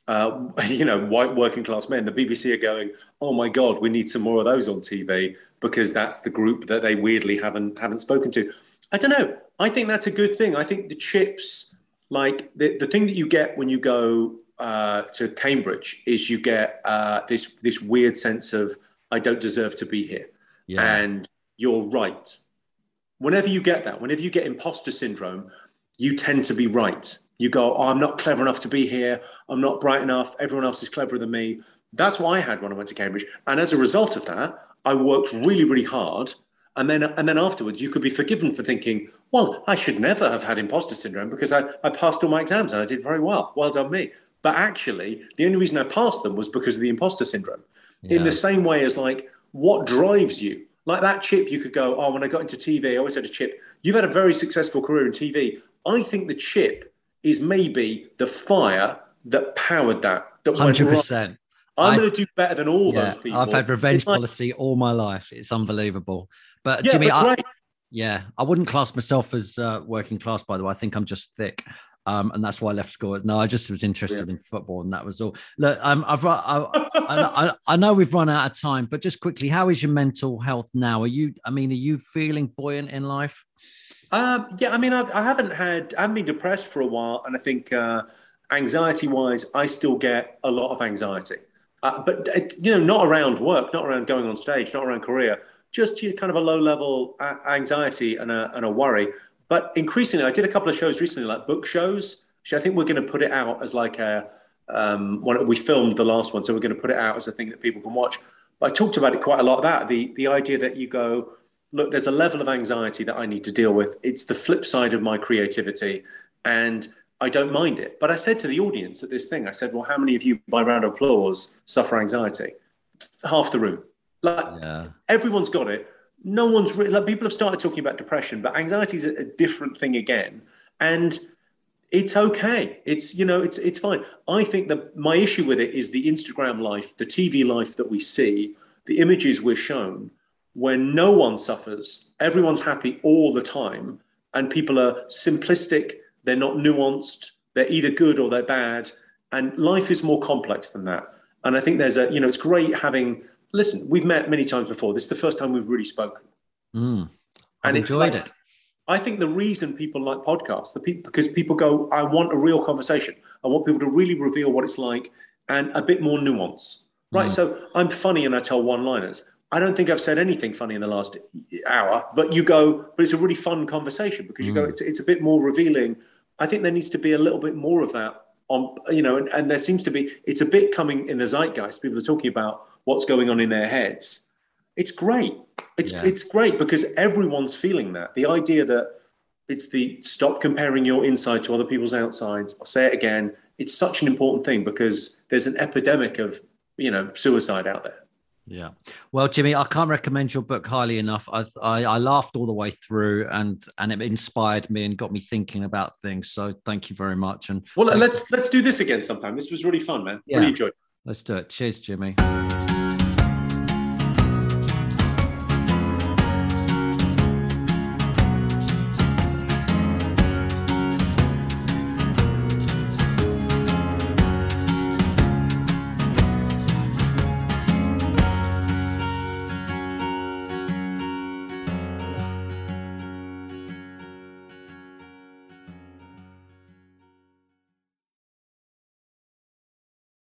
white working class men, the BBC are going, oh my God, we need some more of those on TV, because that's the group that they weirdly haven't spoken to. I don't know. I think that's a good thing. I think the chips, like the thing that you get when you go to Cambridge, is you get this weird sense of, I don't deserve to be here. Yeah. And you're right. Whenever you get that, whenever you get imposter syndrome, you tend to be right. You go, oh, I'm not clever enough to be here. I'm not bright enough. Everyone else is cleverer than me. That's what I had when I went to Cambridge. And as a result of that, I worked really, really hard. And then afterwards, you could be forgiven for thinking, well, I should never have had imposter syndrome, because I passed all my exams and I did very well. Well done me. But actually, the only reason I passed them was because of the imposter syndrome. Yeah. In the same way as, like, what drives you? Like that chip, you could go, oh, when I got into TV, I always had a chip. You've had a very successful career in TV. I think the chip is maybe the fire that powered that. 100%. I'm going to do better than all those people. I've had revenge policy all my life. It's unbelievable. But Jimmy, I wouldn't class myself as working class, by the way. I think I'm just thick. And that's why I left school. No, I just was interested in football, and that was all. Look, I know we've run out of time, but just quickly, how is your mental health now? Are you feeling buoyant in life? Yeah, I mean, I haven't been depressed for a while, and I think anxiety-wise, I still get a lot of anxiety, but not around work, not around going on stage, not around career, just kind of a low-level anxiety and a worry. But increasingly, I did a couple of shows recently, like book shows. I think we're going to put it out as like we filmed the last one, so we're going to put it out as a thing that people can watch. But I talked about it quite a lot. The idea that you go, look, there's a level of anxiety that I need to deal with. It's the flip side of my creativity, and I don't mind it. But I said to the audience at this thing, I said, well, how many of you, by round of applause, suffer anxiety? Half the room. Everyone's got it. No one's really, people have started talking about depression, but anxiety is a different thing again. And it's okay. It's fine. I think that my issue with it is the Instagram life, the TV life that we see, the images we're shown, where no one suffers, everyone's happy all the time, and people are simplistic, they're not nuanced, they're either good or they're bad, and life is more complex than that. And I think it's great having, listen, we've met many times before. This is the first time we've really spoken. I've enjoyed it. I think the reason people like podcasts, because people go, I want a real conversation. I want people to really reveal what it's like and a bit more nuance, right? So I'm funny and I tell one-liners. I don't think I've said anything funny in the last hour, but it's a really fun conversation because you go, it's a bit more revealing. I think there needs to be a little bit more of that and there seems to be, it's a bit coming in the zeitgeist. People are talking about what's going on in their heads. It's great. It's great because everyone's feeling that. The idea that it's the stop comparing your inside to other people's outsides. I'll say it again. It's such an important thing because there's an epidemic of, suicide out there. Yeah. Well, Jimmy, I can't recommend your book highly enough. I laughed all the way through and it inspired me and got me thinking about things. So thank you very much. And let's do this again sometime. This was really fun, man. Yeah. Really enjoyed it. Let's do it. Cheers, Jimmy.